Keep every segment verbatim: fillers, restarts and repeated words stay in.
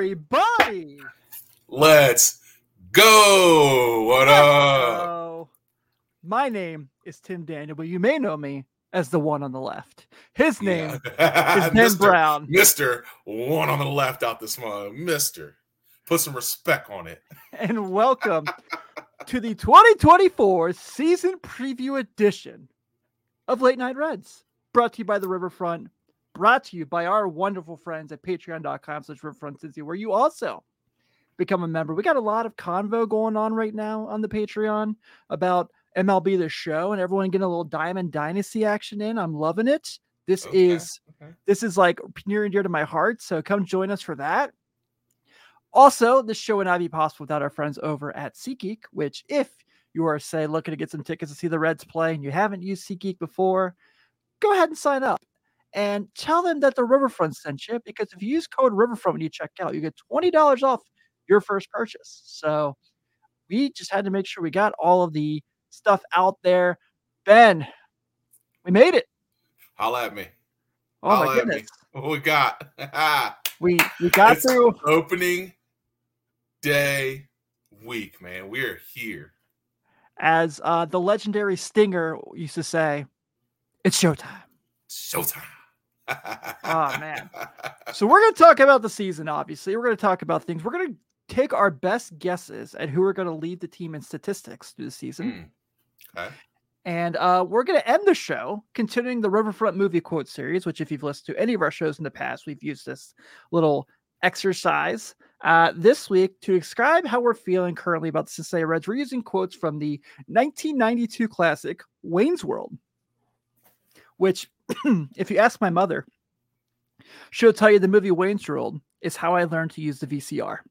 everybody. Let's go. What up? Hello. My name is Tim Daniel, but you may know me as the one on the left. His name yeah. is Ben Mister Brown. Mister One on the left out this month. Mister Put some respect on it. And welcome to the twenty twenty-four season preview edition of Late Night Reds, brought to you by the Riverfront, brought to you by our wonderful friends at patreon.com slash riverfrontcincy, where you also become a member. We got a lot of convo going on right now on the Patreon about M L B The Show and everyone getting a little Diamond Dynasty action in. I'm loving it. This Okay, is okay. this is like near and dear to my heart, so come join us for that. Also, this show would not be possible without our friends over at SeatGeek, which if you are, say, looking to get some tickets to see the Reds play and you haven't used SeatGeek before, go ahead and sign up and tell them that the Riverfront sent you, because if you use code Riverfront when you check out, you get twenty dollars off your first purchase. So we just had to make sure we got all of the stuff out there. Ben, we made it. Holla at me. Oh Holla my at goodness. me. What we got? We we got It's through opening day week, man. We're here. as uh, the legendary Stinger used to say, it's showtime. Showtime. Oh, man. So we're going to talk about the season, obviously. We're going to talk about things. We're going to take our best guesses at who are going to lead the team in statistics through the season. Mm. Okay. And uh, we're going to end the show continuing the Riverfront movie quote series, which if you've listened to any of our shows in the past, we've used this little exercise uh, this week to describe how we're feeling currently about the Cincinnati Reds. We're using quotes from the nineteen ninety-two classic Wayne's World, which if you ask my mother, she'll tell you the movie Wayne's World is how I learned to use the V C R.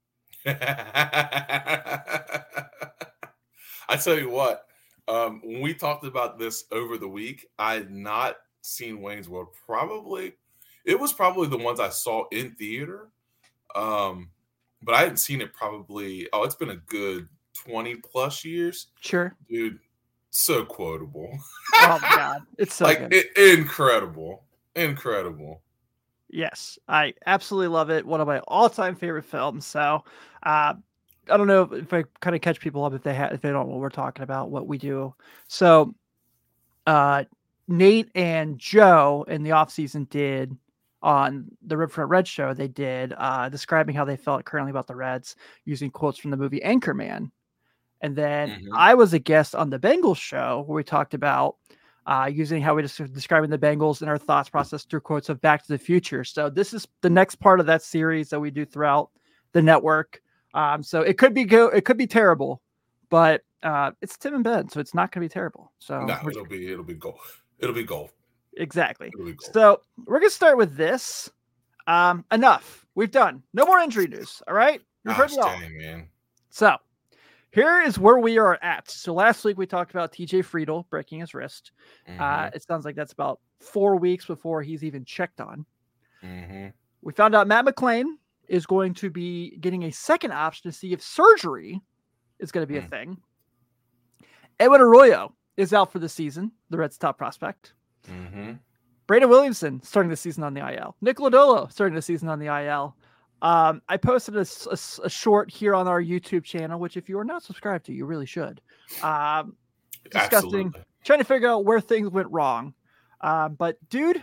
I tell you what, um, when we talked about this over the week, I had not seen Wayne's World. Probably, it was probably the ones I saw in theater, um, but I hadn't seen it probably, oh, it's been a good twenty plus years. Sure. Dude, so quotable. Oh, my God. It's so like good. It, incredible. Incredible. Yes, I absolutely love it. One of my all-time favorite films. So, uh, I don't know if I kind of catch people up if they ha- if they don't know what we're talking about, what we do. So, uh, Nate and Joe in the off season did on the Riverfront Reds show. They did uh, describing how they felt currently about the Reds using quotes from the movie Anchorman. And then Mhm. I was a guest on the Bengals show where we talked about uh, using how we just describing the Bengals and our thoughts process through quotes of Back to the Future. So this is the next part of that series that we do throughout the network. Um, so it could be go, it could be terrible, but uh, it's Tim and Ben, so it's not going to be terrible. So No, we're- it'll be it'll be gold. It'll be gold. exactly. It'll be gold. So we're going to start with this. Um, enough. We've done. No more injury news. All right. We've heard Gosh, it all. dang, man. So here is where we are at. So last week we talked about T J Friedel breaking his wrist. Mhm. Uh, it sounds like that's about four weeks before he's even checked on. Mhm. We found out Matt McLain is going to be getting a second option to see if surgery is going to be a Hmm. thing. Edwin Arroyo is out for the season, the Reds' top prospect. Mhm. Brandon Williamson starting the season on the I L. Nick Lodolo starting the season on the I L. Um, I posted a, s- a s- a short here on our YouTube channel, which if you are not subscribed to, you really should. Um, discussing, Absolutely. trying to figure out where things went wrong. Um, but dude,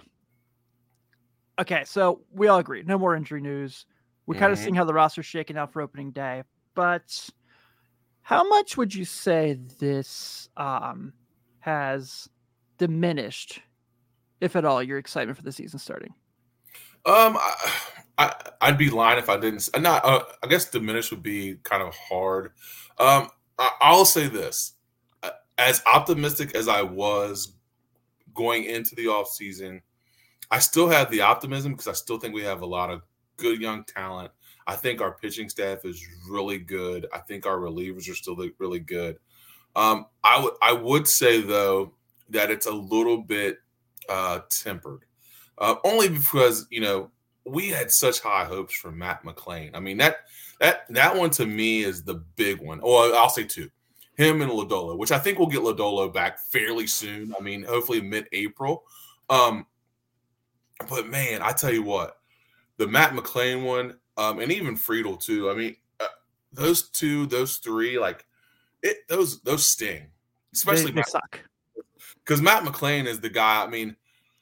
okay, so we all agree, no more injury news. We're kind of Mhm. seeing how the roster's shaking out for opening day, but how much would you say this um, has diminished, if at all, your excitement for the season starting? Um, I, I I'd be lying if I didn't. Not. Uh, I guess diminish would be kind of hard. Um, I, I'll say this: Uh, as optimistic as I was going into the off season, I still have the optimism because I still think we have a lot of good young talent. I think our pitching staff is really good. I think our relievers are still really good. Um, I would I would say though that it's a little bit uh, tempered, uh, only because you know we had such high hopes for Matt McLain. I mean that that that one to me is the big one. Or I'll say two, him and Lodolo, which I think we'll get Lodolo back fairly soon. I mean, hopefully mid-April. Um, but man, I tell you what, the Matt McLain one, um, and even Friedel too. I mean, uh, those two, those three, like it, those those sting, especially they, they suck. Because Matt McLain is the guy. I mean,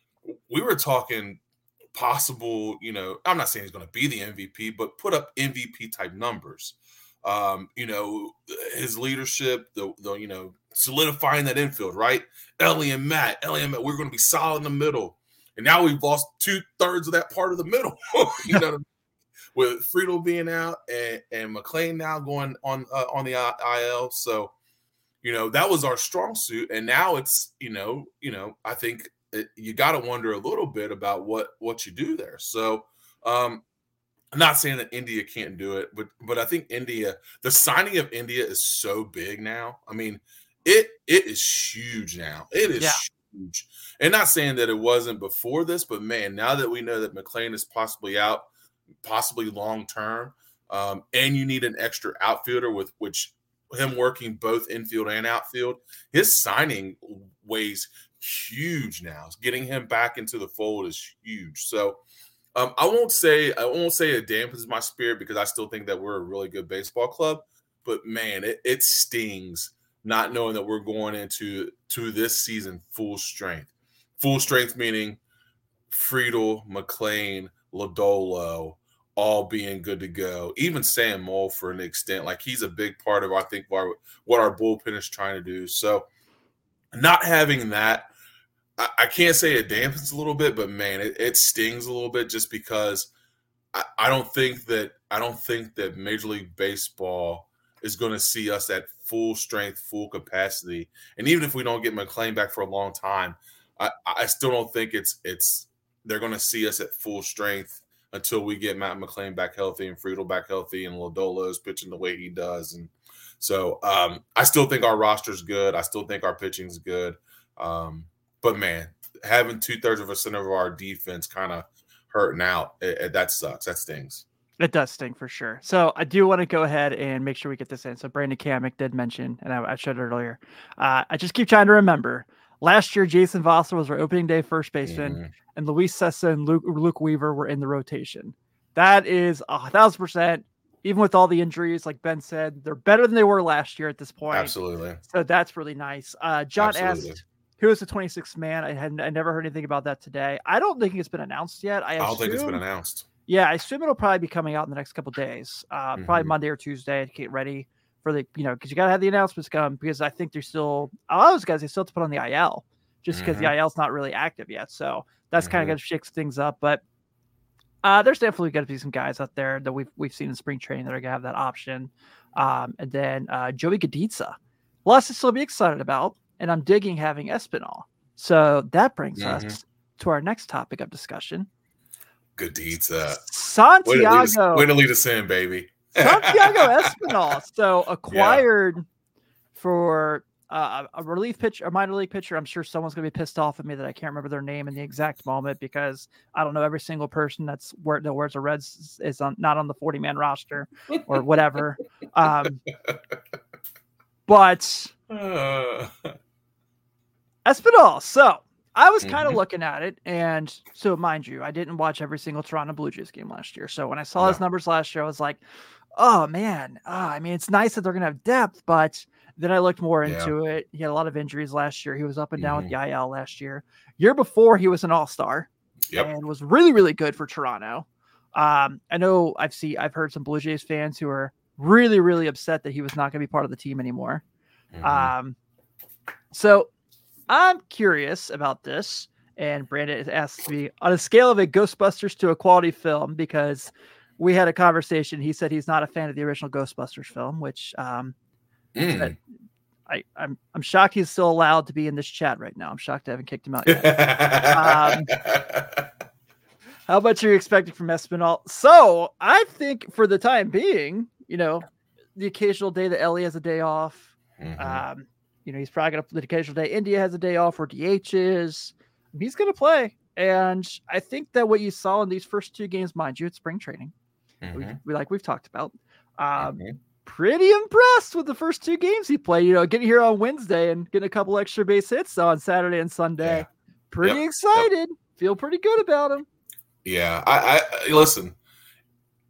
we were talking possible. You know, I'm not saying he's going to be the M V P, but put up M V P type numbers. Um, you know, his leadership, the, the you know, solidifying that infield, right? Ellie and Matt, Ellie and Matt, we're going to be solid in the middle. And now we've lost two thirds of that part of the middle, you know, with Friedel being out and, and McLain now going on uh, on the I L. So, you know, that was our strong suit. And now it's, you know, you know, I think it, you got to wonder a little bit about what, what you do there. So, um, I'm not saying that India can't do it, but but I think India, the signing of India is so big now. I mean, it it is huge now. It is yeah. huge. And not saying that it wasn't before this, but man, now that we know that McLain is possibly out, possibly long term, um, and you need an extra outfielder with which him working both infield and outfield, his signing weighs huge now. Getting him back into the fold is huge. So. Um, I won't say I won't say it dampens my spirit because I still think that we're a really good baseball club. But man, it, it stings not knowing that we're going into to this season full strength. Full strength meaning Friedel, McLain, Lodolo all being good to go. Even Sam Moll for an extent, like he's a big part of I think our, what our bullpen is trying to do. So not having that. I can't say it dampens a little bit, but man, it, it stings a little bit just because I, I don't think that I don't think that Major League Baseball is going to see us at full strength, full capacity. And even if we don't get McLain back for a long time, I, I still don't think it's it's they're going to see us at full strength until we get Matt McLain back healthy and Friedel back healthy and Lodolo's pitching the way he does. And so um, I still think our roster's good. I still think our pitching's good. Um, But, man, having two-thirds of a center of our defense kind of hurting out, it, it, that sucks. That stings. It does sting for sure. So I do want to go ahead and make sure we get this in. So Brandon Kamick did mention, and I, I showed it earlier. Uh, I just keep trying to remember. Last year, Jason Vosser was our opening day first baseman, mm-hmm. and Luis Sessa and Luke, Luke Weaver were in the rotation. That is a thousand percent. Even with all the injuries, like Ben said, they're better than they were last year at this point. Absolutely. So that's really nice. Uh, John Absolutely. asked, who is the twenty-sixth man? I had I never heard anything about that today. I don't think it's been announced yet. I, I don't assume, think it's been announced. Yeah, I assume it'll probably be coming out in the next couple of days. Uh, mm-hmm. Probably Monday or Tuesday to get ready for the, you know, because you got to have the announcements come because I think they're still, a lot of those guys, they still have to put on the I L just because mm-hmm. the I L is not really active yet. So that's mm-hmm. kind of going to shake things up. But uh, there's definitely going to be some guys out there that we've, we've seen in spring training that are going to have that option. Um, and then uh, Joey Gaditza. Lots to still be excited about. And I'm digging having Espinal. So that brings mm-hmm. us to our next topic of discussion. Gaditza. Santiago. Way to lead us in, baby. Santiago Espinal. So acquired yeah. for uh, a relief pitcher, a minor league pitcher. I'm sure someone's going to be pissed off at me that I can't remember their name in the exact moment because I don't know every single person that's where that wears the Reds is on, not on the forty man roster or whatever. um, but. Uh. Espinal. So I was kind of mm-hmm. looking at it. And so mind you, I didn't watch every single Toronto Blue Jays game last year. So when I saw no. his numbers last year, I was like, oh man, oh, I mean, it's nice that they're going to have depth, but then I looked more into yeah. it. He had a lot of injuries last year. He was up and down mm-hmm. with the I L last year. Year before he was an all-star yep. and was really, really good for Toronto. Um, I know I've seen, I've heard some Blue Jays fans who are really, really upset that he was not going to be part of the team anymore. Mm-hmm. Um, so I'm curious about this, and Brandon asked me on a scale of a Ghostbusters to a quality film because we had a conversation. He said he's not a fan of the original Ghostbusters film, which um, mm. I, I'm I'm shocked he's still allowed to be in this chat right now. I'm shocked I haven't kicked him out yet. um, how much are you expecting from Espinal? So I think for the time being, you know, the occasional day that Ellie has a day off. Mm-hmm. Um, You know, he's probably going to the occasional day. India has a day off or D H is. He's going to play. And I think that what you saw in these first two games, mind you, it's spring training. Mm-hmm. We, we like we've talked about. Um, mm-hmm. Pretty impressed with the first two games he played. You know, getting here on Wednesday and getting a couple extra base hits on Saturday and Sunday. Yeah. Pretty yep. excited. Yep. Feel pretty good about him. Yeah. I, I listen.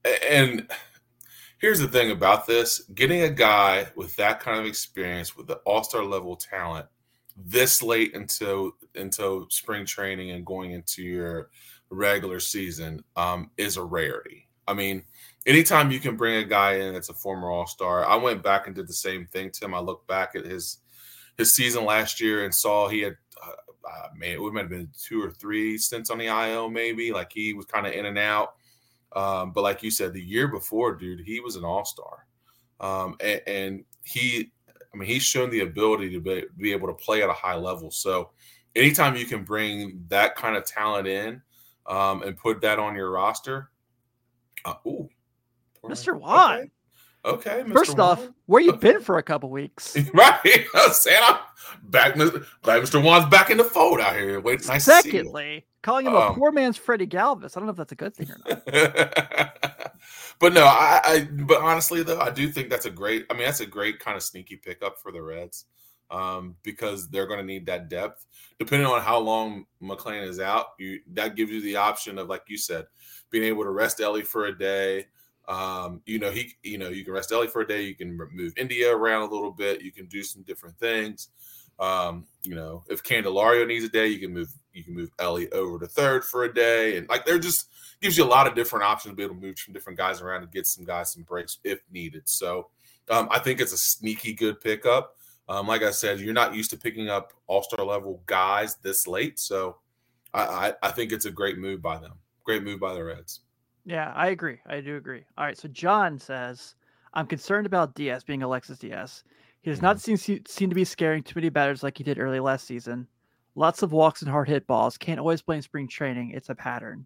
And here's the thing about this: getting a guy with that kind of experience, with the all-star level talent, this late into into spring training and going into your regular season um, is a rarity. I mean, anytime you can bring a guy in that's a former all-star, I went back and did the same thing, Tim. I looked back at his his season last year and saw he had, uh, uh, man, it might have been two or three stints on the I L, maybe. Like he was kind of in and out. Um, but like you said, the year before, dude, he was an all-star. Um, and, and he, I mean, he's shown the ability to be, be able to play at a high level. So anytime you can bring that kind of talent in um, and put that on your roster, uh, ooh, Mister Juan. Okay. Okay, Mister First off, Juan. where you Okay. been for a couple weeks? Right. I was saying, I'm back. Glad Mister Juan's back in the fold out here. Wait, nice Secondly, to see calling him Um, a poor man's Freddie Galvis. I don't know if that's a good thing or not. you. But no, I, I. But honestly, though, I do think that's a great. I mean, that's a great kind of sneaky pickup for the Reds, um, because they're going to need that depth. Depending on how long McClain is out, you that gives you the option of, like you said, being able to rest Ellie for a day. Um, you know, he, you know, you can rest Ellie for a day. You can move India around a little bit. You can do some different things. Um, you know, if Candelario needs a day, you can move, you can move Ellie over to third for a day. And like, there just gives you a lot of different options to be able to move some different guys around and get some guys some breaks if needed. So um, I think it's a sneaky good pickup. Um, like I said, you're not used to picking up all-star level guys this late. So I, I, I think it's a great move by them. Great move by the Reds. Yeah, I agree. I do agree. All right. So John says, I'm concerned about Diaz being Alexis Diaz. He does not seem, seem to be scaring too many batters like he did early last season. Lots of walks and hard hit balls. Can't always play in spring training. It's a pattern.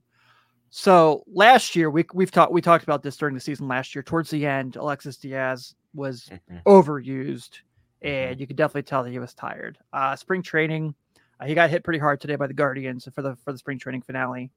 So last year, we, we've talked, we talked about this during the season last year. Towards the end, Alexis Diaz was Mm-hmm. overused, and you could definitely tell that he was tired. Uh, spring training, uh, he got hit pretty hard today by the Guardians for the, for the spring training finale.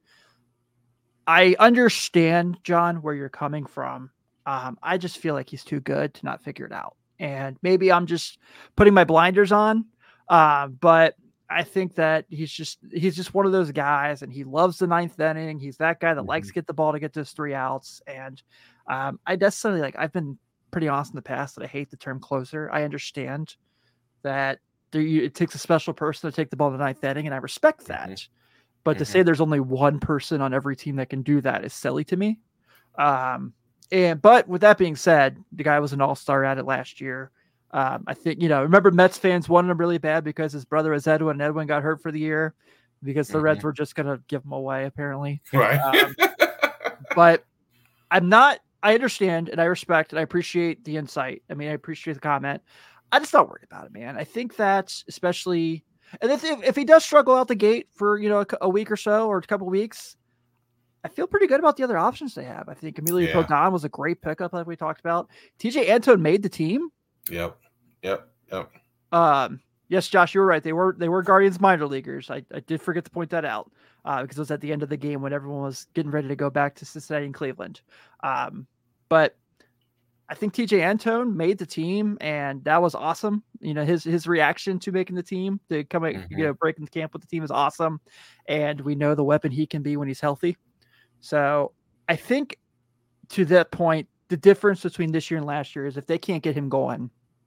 I understand, John, where you're coming from. Um, I just feel like he's too good to not figure it out. And maybe I'm just putting my blinders on. Uh, but I think that he's just he's just one of those guys, and he loves the ninth inning. He's that guy that mm-hmm. likes to get the ball to get those three outs. And um, I necessarily like I've been pretty honest in the past that I hate the term closer. I understand that there, it takes a special person to take the ball to the ninth inning, and I respect that. Mm-hmm. But to mm-hmm. say there's only one person on every team that can do that is silly to me. Um, and but with that being said, the guy was an all-star at it last year. Um, I think, you know, remember Mets fans wanted him really bad because his brother is Edwin, and Edwin got hurt for the year because the mm-hmm. Reds were just going to give him away, apparently. Right. Um, but I'm not, I understand and I respect and I appreciate the insight. I mean, I appreciate the comment. I'm just not worried about it, man. I think that especially... And if, if he does struggle out the gate for, you know, a, a week or so or a couple of weeks, I feel pretty good about the other options they have. I think Emilio yeah. Pagan was a great pickup, like we talked about. T J Antone made the team. Yep. Yep. Yep. Um, yes, Josh, you were right. They were they were Guardians minor leaguers. I, I did forget to point that out uh, because it was at the end of the game when everyone was getting ready to go back to Cincinnati and Cleveland. Um, but I think T J Antone made the team, and that was awesome. You know, his his reaction to making the team, to come, mm-hmm. you know, breaking the camp with the team is awesome. And we know the weapon he can be when he's healthy. So I think to that point, the difference between this year and last year is if they can't get him going,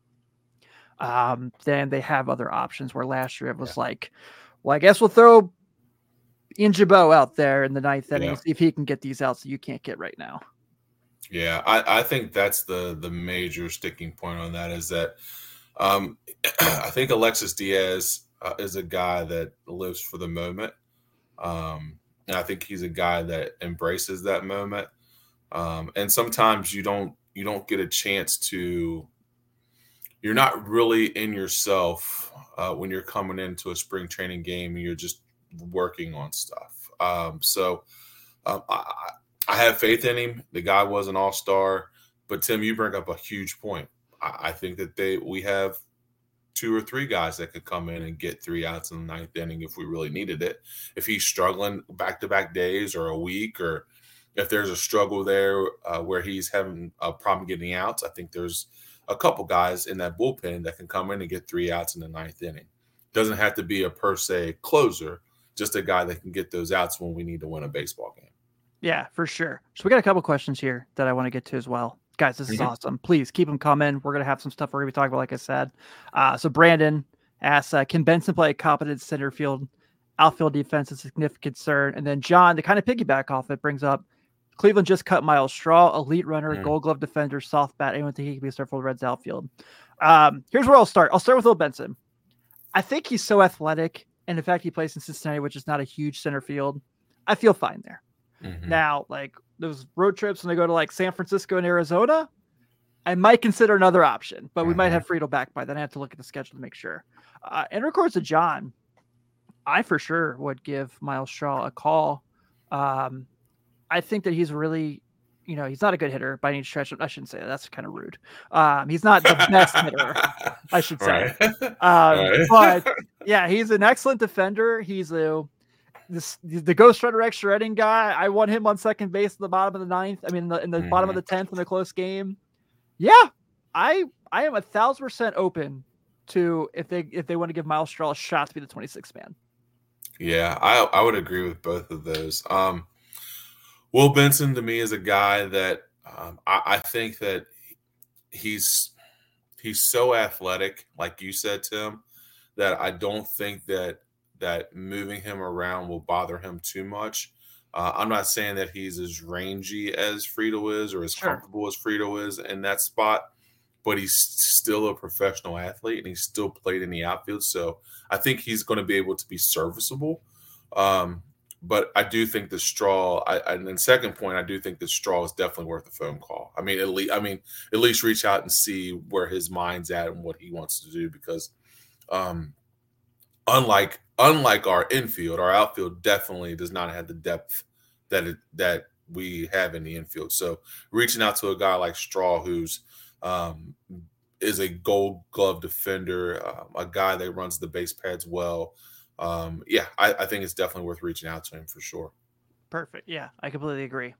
um, then they have other options. Where last year it was yeah. like, well, I guess we'll throw Injabo out there in the ninth inning and see if he can get these outs that you can't get right now. Yeah, I, I think that's the the major sticking point on that is that um, I think Alexis Diaz uh, is a guy that lives for the moment. Um, and I think he's a guy that embraces that moment. Um, and sometimes you don't you don't get a chance to – you're not really in yourself uh, when you're coming into a spring training game and you're just working on stuff. Um, so um, I – I have faith in him. The guy was an all-star. But, Tim, you bring up a huge point. I, I think that they we have two or three guys that could come in and get three outs in the ninth inning if we really needed it. If he's struggling back-to-back days or a week, or if there's a struggle there uh, where he's having a problem getting outs, I think there's a couple guys in that bullpen that can come in and get three outs in the ninth inning. Doesn't have to be a per se closer, just a guy that can get those outs when we need to win a baseball game. Yeah, for sure. So we got a couple questions here that I want to get to as well. Guys, this is mm-hmm. awesome. Please keep them coming. We're going to have some stuff we're going to be talking about, like I said. Uh, so Brandon asks, uh, can Benson play a competent center field, outfield defense a significant concern? And then John, to kind of piggyback off it, brings up Cleveland just cut Miles Straw, elite runner, mm. gold glove defender, soft bat. Anyone think he can be a start for the Reds outfield? Um, here's where I'll start. I'll start with Will Benson. I think he's so athletic, and in fact, he plays in Cincinnati, which is not a huge center field. I feel fine there. Mm-hmm. Now, like those road trips when they go to like San Francisco and Arizona, I might consider another option, but we mm-hmm. might have Friedel back by then. I have to look at the schedule to make sure. Uh, in regards to John, I for sure would give Miles Straw a call. Um, I think that he's really, you know, he's not a good hitter by any stretch. I shouldn't say that. That's kind of rude. Um, he's not the best hitter, I should say. Right. Um, right. But yeah, he's an excellent defender. He's a this the Ghost Runner extra inning guy. I want him on second base at the bottom of the ninth. I mean, in the, in the mm-hmm. bottom of the tenth in a close game. Yeah, I I am a thousand percent open to if they if they want to give Miles Straw a shot to be the twenty-sixth man. Yeah, I I would agree with both of those. Um, Will Benson to me is a guy that um, I, I think that he's he's so athletic, like you said, Tim, that I don't think that that moving him around will bother him too much. Uh, I'm not saying that he's as rangy as Friedel is or as sure. comfortable as Friedel is in that spot, but he's still a professional athlete and he's still played in the outfield. So I think he's going to be able to be serviceable. Um, but I do think the Straw, I, and then second point, I do think the Straw is definitely worth a phone call. I mean, at least, I mean, at least reach out and see where his mind's at and what he wants to do, because um, unlike unlike our infield, our outfield definitely does not have the depth that it, that we have in the infield. So reaching out to a guy like Straw, who's um, is a Gold Glove defender, um, a guy that runs the base pads well. Um, yeah, I, I think it's definitely worth reaching out to him for sure. Perfect. Yeah, I completely agree.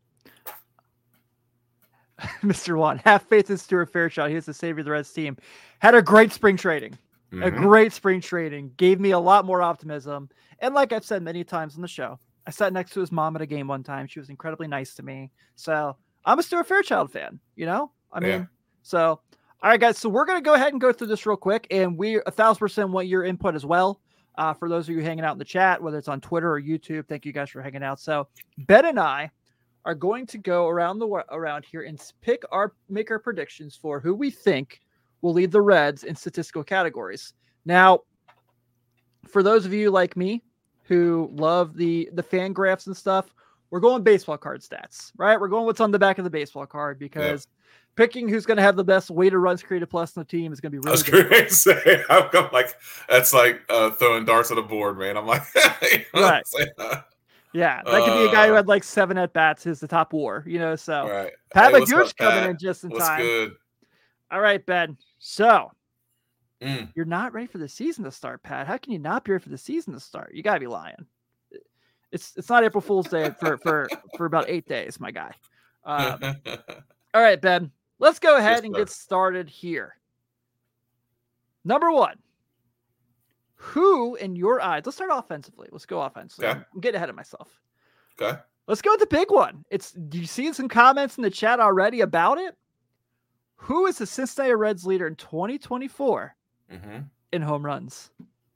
Mister Juan, have faith in Stuart Fairchild. He is the savior of the Reds team. Had a great spring trading. Mm-hmm. A great spring trading. Gave me a lot more optimism. And like I've said many times on the show, I sat next to his mom at a game one time. She was incredibly nice to me. So I'm a Stuart Fairchild fan, you know? I mean, yeah. so, all right, guys. So we're going to go ahead and go through this real quick. And we a thousand percent want your input as well. Uh, for those of you hanging out in the chat, whether it's on Twitter or YouTube, thank you guys for hanging out. So Ben and I are going to go around the around here and pick our make our predictions for who we think will lead the Reds in statistical categories. Now, for those of you like me who love the the fan graphs and stuff, we're going baseball card stats, right? We're going what's on the back of the baseball card, because yeah. picking who's going to have the best weighted runs created plus in the team is going to be really good. I was going to say, I'm, I'm like, that's like uh, throwing darts at a board, man. I'm like, you know right. Yeah, that could be a guy who had like seven at bats is the top war, you know. So right. Pat hey, McGooch coming in just in what's time. Good? All right, Ben. So mm. you're not ready for the season to start, Pat. How can you not be ready for the season to start? You gotta be lying. It's it's not April Fool's Day for for for about eight days, my guy. Um, all right, Ben. Let's go ahead yes, and get started here. Number one. Who, in your eyes, let's start offensively. Let's go offensively. Okay. I'm getting ahead of myself. Okay. Let's go with the big one. It's, do you see some comments in the chat already about it? Who is the Cincinnati Reds leader in twenty twenty-four mm-hmm. in home runs?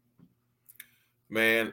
Man,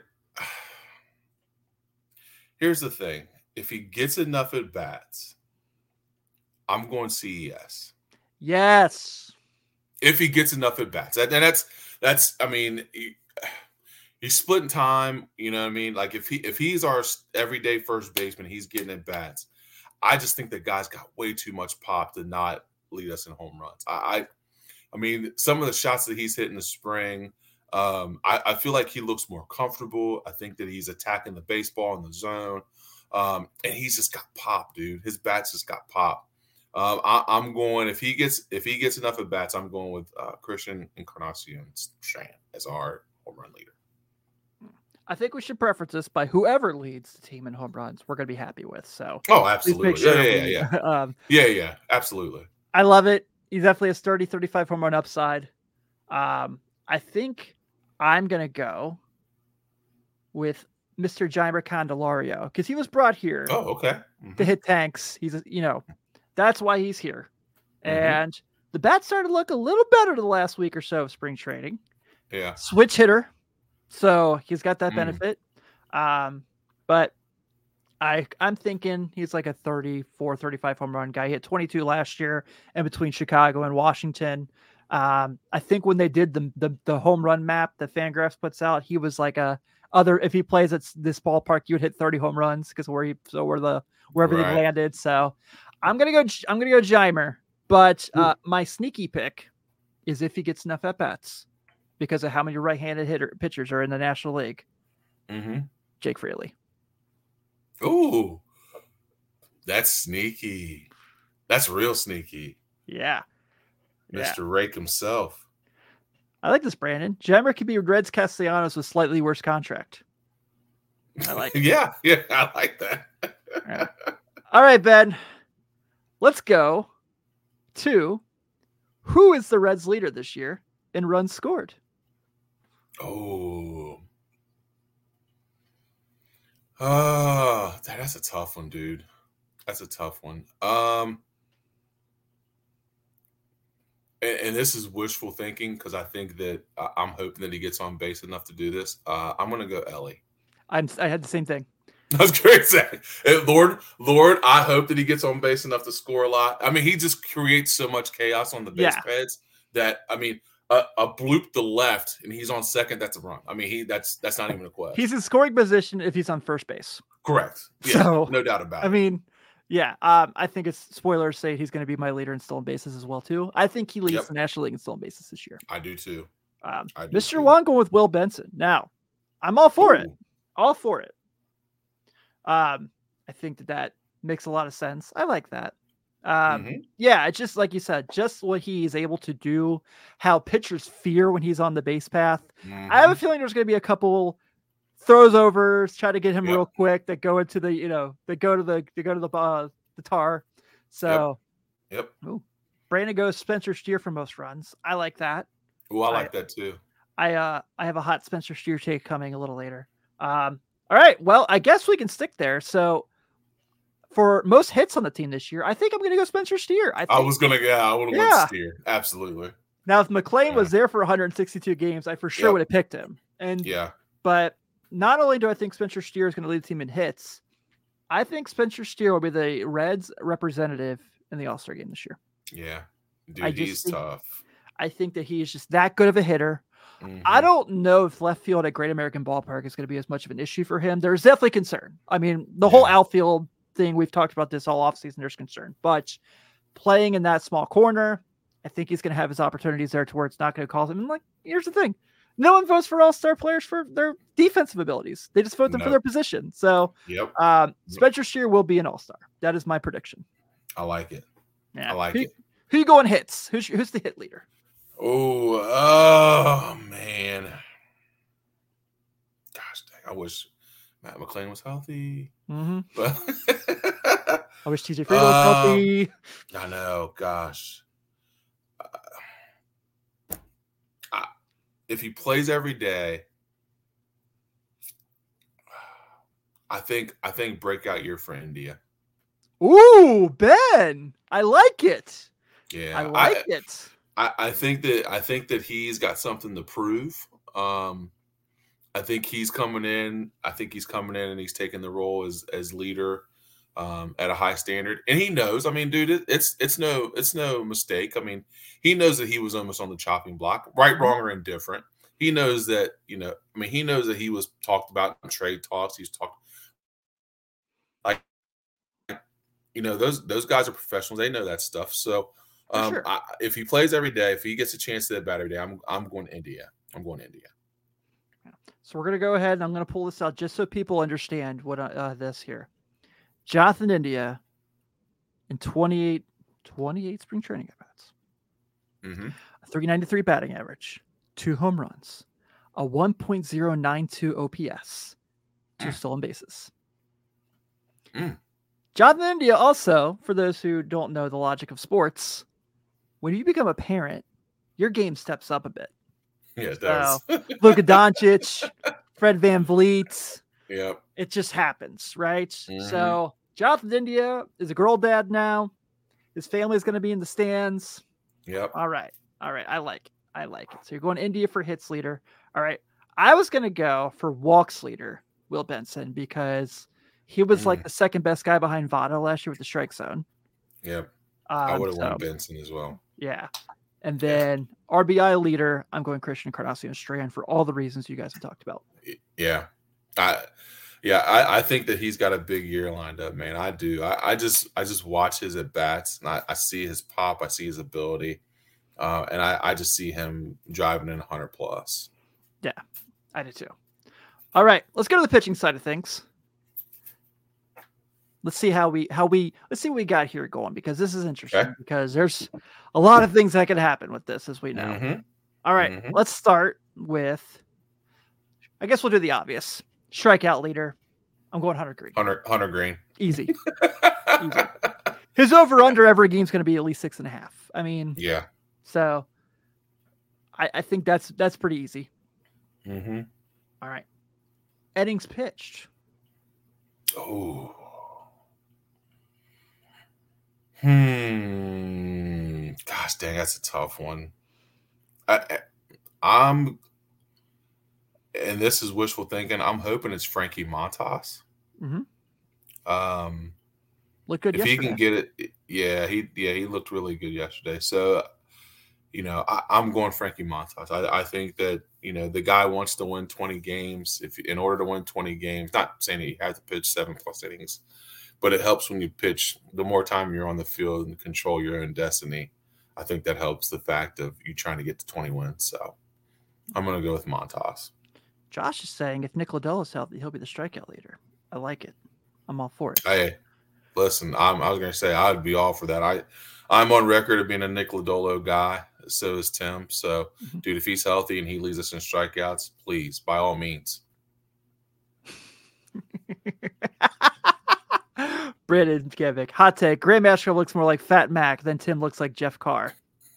here's the thing. If he gets enough at bats, I'm going C E S. Yes. If he gets enough at bats. And that's, that's, I mean, he, he's splitting time, you know what I mean? Like if he if he's our everyday first baseman, he's getting at bats. I just think the guy's got way too much pop to not lead us in home runs. I I, I mean, some of the shots that he's hit in the spring, um, I, I feel like he looks more comfortable. I think that he's attacking the baseball in the zone. Um, and he's just got pop, dude. His bats just got pop. Um, I, I'm going if he gets if he gets enough at bats, I'm going with uh, Christian Encarnacion Strand as our home run leader. I think we should preference this by whoever leads the team in home runs, we're going to be happy with. So, oh, absolutely. Sure yeah, yeah, we, yeah. um, yeah, yeah, absolutely. I love it. He definitely has thirty, thirty-five home run upside. Um, I think I'm going to go with Mister Jeimer Candelario, because he was brought here Oh, okay. Mm-hmm. to hit tanks. He's, you know, that's why he's here. Mm-hmm. And the bats started to look a little better the last week or so of spring training. Yeah. Switch hitter. So he's got that Mm. benefit. Um, but I, I'm thinking he's like a thirty-four, thirty-five home run guy. He hit twenty-two last year in between Chicago and Washington. Um, I think when they did the, the the home run map that Fangraphs puts out, he was like a other. If he plays at this ballpark, you would hit thirty home runs because where he so where the where everything Right. landed. So I'm gonna go. I'm gonna go Jeimer. But uh, my sneaky pick is if he gets enough at bats because of how many right-handed hitter pitchers are in the National League. Mm-hmm. Jake Fraley. Ooh, that's sneaky. That's real sneaky. Yeah. Mister Yeah. Rake himself. I like this, Brandon. Jeimer could be Reds Castellanos with slightly worse contract. I like it. yeah, yeah, I like that. Yeah. All right, Ben. Let's go to who is the Reds leader this year in runs scored? Oh. Oh, that's a tough one, dude. That's a tough one. Um, and, and this is wishful thinking because I think that uh, I'm hoping that he gets on base enough to do this. Uh, I'm going to go Ellie. I'm, I had the same thing. That's great, Zach. Lord, Lord, I hope that he gets on base enough to score a lot. I mean, he just creates so much chaos on the base Yeah. pads that, I mean, a, a bloop to left and he's on second. That's a run. I mean, he that's that's not even a question. He's in scoring position if he's on first base. Correct. Yeah, So, no doubt about I it. mean, yeah, um, I think it's spoilers say he's going to be my leader in stolen bases as well, too. I think he leads Yep. the National League in stolen bases this year. I do too. Um, I do Mister too. Wong going with Will Benson. Now, I'm all for it. Ooh. All for it. Um, I think that that makes a lot of sense. I like that. Um, Mhm. Yeah, it's just like you said, just what he's able to do, how pitchers fear when he's on the base path. I have a Mhm. feeling there's going to be a couple throws overs, try to get him Yep. real quick that go into the, you know, that go to the, they go to the, uh, the tar. So, Yep. ooh, Brandon goes Spencer Steer for most runs. I like that. Oh, I I- like that too. I, uh, I have a hot Spencer Steer take coming a little later. Um, all right. Well, I guess we can stick there. So for most hits on the team this year, I think I'm going to go Spencer Steer. I, think, I was gonna, yeah, I would have Yeah. went Steer. Absolutely. now if McLean Yeah. was there for one hundred sixty-two games, I for sure Yep. would have picked him. And, Yeah. but not only do I think Spencer Steer is going to lead the team in hits, I think Spencer Steer will be the Reds representative in the All-Star game this year. Yeah. Dude, I just he's think- tough. I think that he is just that good of a hitter. Mhm. I don't know if left field at Great American Ballpark is going to be as much of an issue for him. There's definitely concern. I mean, the whole Yeah. outfield thing, we've talked about this all offseason, there's concern. But playing in that small corner, I think he's going to have his opportunities there to where it's not going to cause him. And like, here's the thing. No one votes for all-star players for their defensive abilities. They just vote them for No. their position. So Yep. um, Spencer Steer will be an all-star. That is my prediction. I like it. Yeah. I like who, it. Who you going hits? Who's, who's the hit leader? Oh, oh man. Gosh dang, I wish Matt McLean was healthy. Mm-hmm. But I wish T J Friedel was Um, healthy. I know, gosh. Uh, I, if he plays every day, I think I think breakout year for India. Ooh, Ben. I like it. Yeah, I like it. I, I think that I think that he's got something to prove. Um, I think he's coming in. I think he's coming in and he's taking the role as as leader um, at a high standard. And he knows. I mean, dude, it, it's it's no it's no mistake. I mean, he knows that he was almost on the chopping block, right, wrong, or indifferent. He knows that you know. I mean, he knows that he was talked about in trade talks. He's talked like you know those those guys are professionals. They know that stuff. So. For Um, sure. I, if he plays every day, if he gets a chance to that bat every day, I'm I'm going to India. I'm going to India. So we're gonna go ahead and I'm gonna pull this out just so people understand what uh, uh, this here. Jonathan India in twenty-eight, twenty-eight spring training at bats, Mm-hmm. a three ninety-three batting average, two home runs, a one point oh nine two O P S, two stolen bases. Mm. Jonathan India also, for those who don't know the logic of sports, when you become a parent, your game steps up a bit. Yeah, it does. Luka Doncic, Fred Van Vliet, Yep. It just happens, right? Mm-hmm. So Jonathan India is a girl dad now. His family is going to be in the stands. Yep. All right. All right. I like it. I like it. So you're going India for hits leader. All right. I was going to go for walks leader, Will Benson, because he was mm. like the second best guy behind Votto last year with the strike zone. Yep. Um, I would have so, won Benson as well. Yeah. And then yeah. R B I leader, I'm going Christian Encarnacion Strand for all the reasons you guys have talked about. Yeah. I yeah, I, I think that he's got a big year lined up, man. I do. I, I just I just watch his at bats and I, I see his pop, I see his ability. Uh, and I, I just see him driving in one hundred plus. Yeah, I do too. All right, let's go to the pitching side of things. Let's see how we how we let's see what we got here going, because this is interesting okay. because there's a lot of things that could happen with this, as we know. Mm-hmm. All right, mm-hmm. let's start with, I guess we'll do the obvious. Strikeout leader. I'm going Hunter Green. Hunter, Hunter Green. Easy. Easy. His over-under every game is going to be at least six and a half. I mean, yeah. So I, I think that's that's pretty easy. Mm-hmm. All right. Innings pitched. Oh. Hmm. Gosh dang, that's a tough one. I, I'm, and this is wishful thinking, I'm hoping it's Frankie Montas. Mm-hmm. Um, Looked good if yesterday. he can get it, yeah, he yeah he looked really good yesterday. So, you know, I, I'm going Frankie Montas. I, I think that, you know, the guy wants to win twenty games. If in order to win twenty games, not saying he has to pitch seven plus innings, but it helps when you pitch. The more time you're on the field and control your own destiny, I think that helps the fact of you trying to get to twenty wins. So I'm going to go with Montas. Josh is saying if Nick Lodolo is healthy, he'll be the strikeout leader. I like it. I'm all for it. Hey, listen, I'm, I was going to say I'd be all for that. I, I'm on record of being a Nick Lodolo guy. So is Tim. So, mm-hmm. dude, if he's healthy and he leads us in strikeouts, please, by all means. Brandon Gevick, hot take. Graham Ashcraft looks more like Fat Mac than Tim looks like Jeff Carr.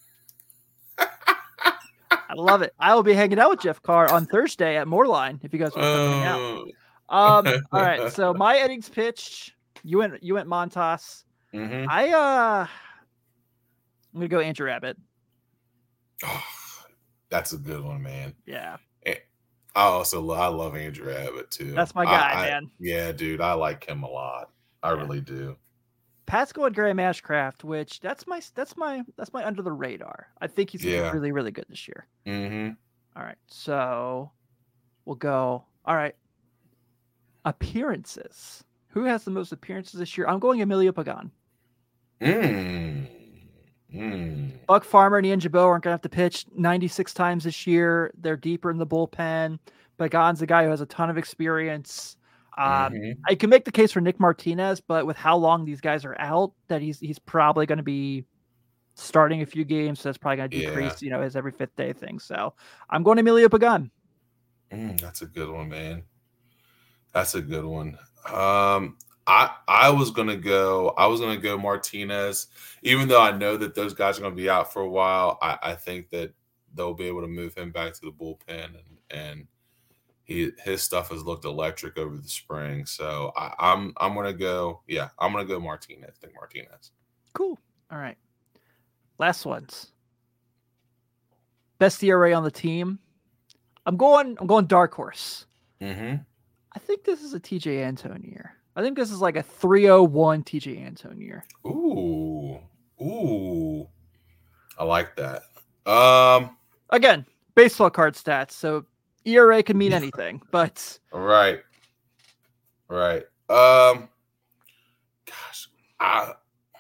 I love it. I will be hanging out with Jeff Carr on Thursday at Moorline if you guys want to come uh... hang out. Um, all right. So my innings pitched. You went. You went Montas. Mm-hmm. I uh, I'm gonna go Andrew Abbott. Oh, that's a good one, man. Yeah. I also love, I love Andrew Abbott too. That's my guy, I, man. I, yeah, dude, I like him a lot. I yeah. really do. Pat's going Graham Ashcraft, which that's my that's my that's my under the radar. I think he's yeah. really really good this year. Mm-hmm. All right, so we'll go. All right, appearances. Who has the most appearances this year? I'm going Emilio Pagan. Mm. Mm. Buck Farmer and Ian Jabot aren't going to have to pitch ninety-six times this year. They're deeper in the bullpen. Pagan's a guy who has a ton of experience. Um, mm-hmm. I can make the case for Nick Martinez, but with how long these guys are out, that he's he's probably going to be starting a few games. So that's probably going to decrease, yeah. you know, his every fifth day thing. So I'm going Emilio Pagan. Mm, that's a good one, man. That's a good one. Um, I I was gonna go. I was gonna go Martinez, even though I know that those guys are gonna be out for a while. I, I think that they'll be able to move him back to the bullpen, and and he his stuff has looked electric over the spring. So I, I'm I'm gonna go. Yeah, I'm gonna go Martinez. I think Martinez. Cool. All right. Last ones. Best E R A on the team. I'm going. I'm going dark horse. Mm-hmm. I think this is a T J Antone year. I think this is like a three oh one T J Antone year. Ooh. Ooh. I like that. Um again, baseball card stats, so E R A can mean anything, but right. Right. Um gosh, I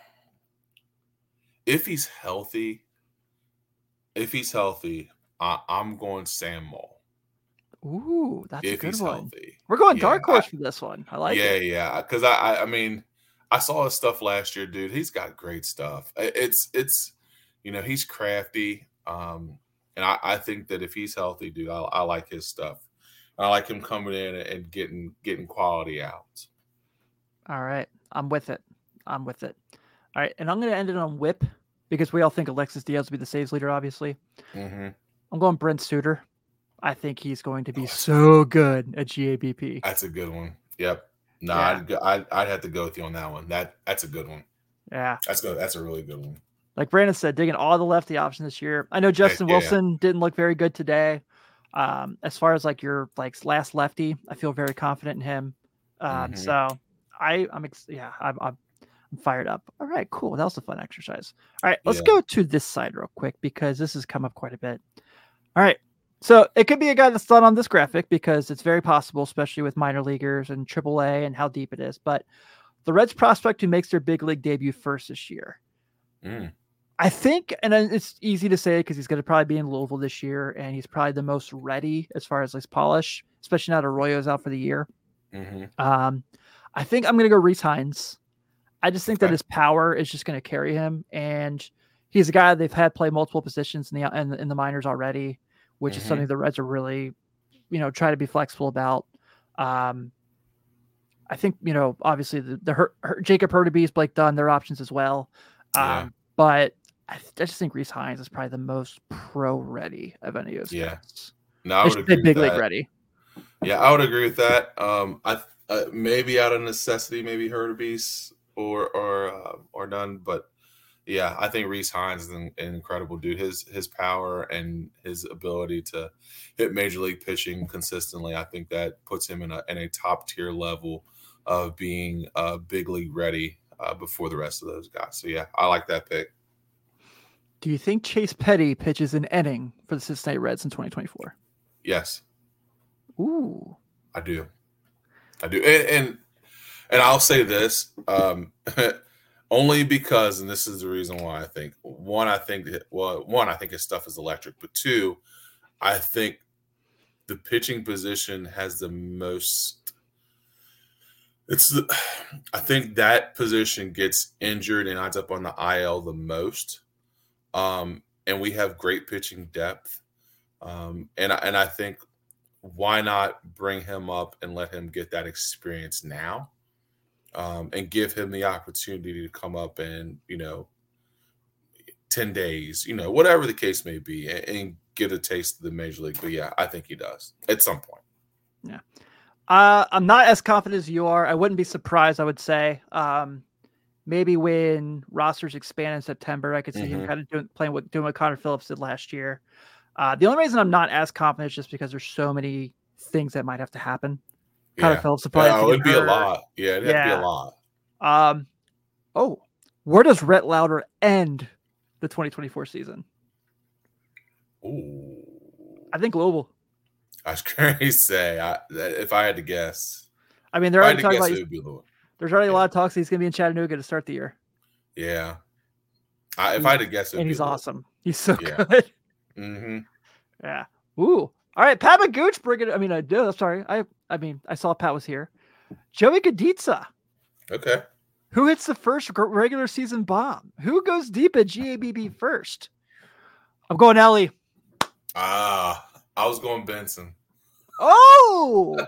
if he's healthy, if he's healthy, I, I'm going Sam Moll. Ooh, that's if a good he's one. Healthy. We're going yeah, dark horse I, for this one. I like yeah, it. Yeah, yeah. Because I, I, I mean, I saw his stuff last year, dude. He's got great stuff. It's, it's, you know, he's crafty, um, and I, I think that if he's healthy, dude, I, I like his stuff. I like him coming in and getting, getting quality out. All right, I'm with it. I'm with it. All right, and I'm going to end it on whip because we all think Alexis Diaz will be the saves leader. Obviously, mm-hmm. I'm going Brent Suter. I think he's going to be Oh, so good at G A B P. That's a good one. Yep. No, Yeah. I'd, go- I'd I'd have to go with you on that one. That that's a good one. Yeah. That's good. That's a really good one. Like Brandon said, digging all the lefty options this year. I know Justin yeah. Wilson didn't look very good today. Um, as far as like your like last lefty, I feel very confident in him. Um, Mhm. so I I'm ex- yeah I'm, I'm I'm fired up. All right, cool. That was a fun exercise. All right, let's Yeah. go to this side real quick because this has come up quite a bit. All right. So it could be a guy that's not on this graphic because it's very possible, especially with minor leaguers and triple A and how deep it is. But the Reds prospect who makes their big league debut first this year. Mm. I think, and it's easy to say because he's going to probably be in Louisville this year, and he's probably the most ready as far as his polish, especially now that Arroyo's out for the year. Mm-hmm. Um, I think I'm going to go Rhys Hines. I just think Okay. that his power is just going to carry him, and he's a guy they've had play multiple positions in the in, in the minors already, which Mhm. is something the Reds are really, you know, try to be flexible about. Um, I think, you know, obviously the, the her, her, Jacob Hurtubise, Blake Dunn, their options as well. Um, Yeah. But I, I just think Rhys Hines is probably the most pro ready of any of those Yeah. guys. No, I would should agree say with big league that. ready. Yeah, I would agree with that. Um, I uh, maybe out of necessity, maybe Hurtubise or or uh, or none, but yeah, I think Rhys Hines is an, an incredible dude. His his power and his ability to hit major league pitching consistently, I think that puts him in a in a top tier level of being uh, big league ready uh, before the rest of those guys. So yeah, I like that pick. Do you think Chase Petty pitches an inning for the Cincinnati Reds in twenty twenty-four? Yes. Ooh. I do. I do. And and, and I'll say this, um, only because, and this is the reason why I think, one, I think, well, one, I think his stuff is electric, but two, I think the pitching position has the most, it's the, I think that position gets injured and ends up on the I L the most. Um, and we have great pitching depth. Um, and, and I think, why not bring him up and let him get that experience now, um, and give him the opportunity to come up and, you know, ten days, you know, whatever the case may be, and, and get a taste of the major league. But yeah, I think he does at some point. Yeah. Uh, I'm not as confident as you are. I wouldn't be surprised, I would say. Um, maybe when rosters expand in September, I could see Mhm. him kind of doing, playing what, doing what Connor Phillips did last year. Uh, the only reason I'm not as confident is just because there's so many things that might have to happen. Connor Yeah. Phillips will probably have Uh, to it get would be a hurt. lot. Yeah, it'd have to be Yeah. a lot. Um, oh, where does Rhett Lauder end the twenty twenty-four season? Ooh. I think Louisville. I was going to say, I, if I had to guess. I mean, they're If I already had to talking guess, about it he's- would be Louisville. there's already a Yeah. lot of talks he's going to be in Chattanooga to start the year. Yeah. I, if He- I had to guess, it would and be he's Louisville. awesome. He's so Yeah. good. Mm-hmm. Yeah. Ooh. All right, Pat Magooch bringing. I mean, I do. Sorry. I. I mean, I saw Pat was here. Joey Gaditza, Okay. who hits the first gr- regular season bomb? Who goes deep at G A B B first? I'm going Ellie. Ah, I was going Benson. Oh,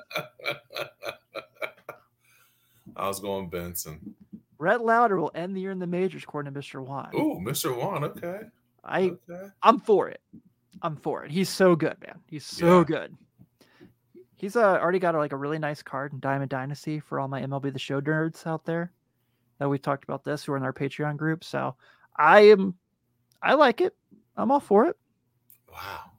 I was going Benson. Rhett Lauder will end the year in the majors, according to Mister Juan. Ooh, Mister Juan. Okay. I. Okay. I'm for it. I'm for it. He's so good, man. He's so Yeah. good. He's uh, already got a, like a really nice card in Diamond Dynasty for all my M L B The Show nerds out there that we talked about this who are in our Patreon group. So I am, I like it. I'm all for it. Wow.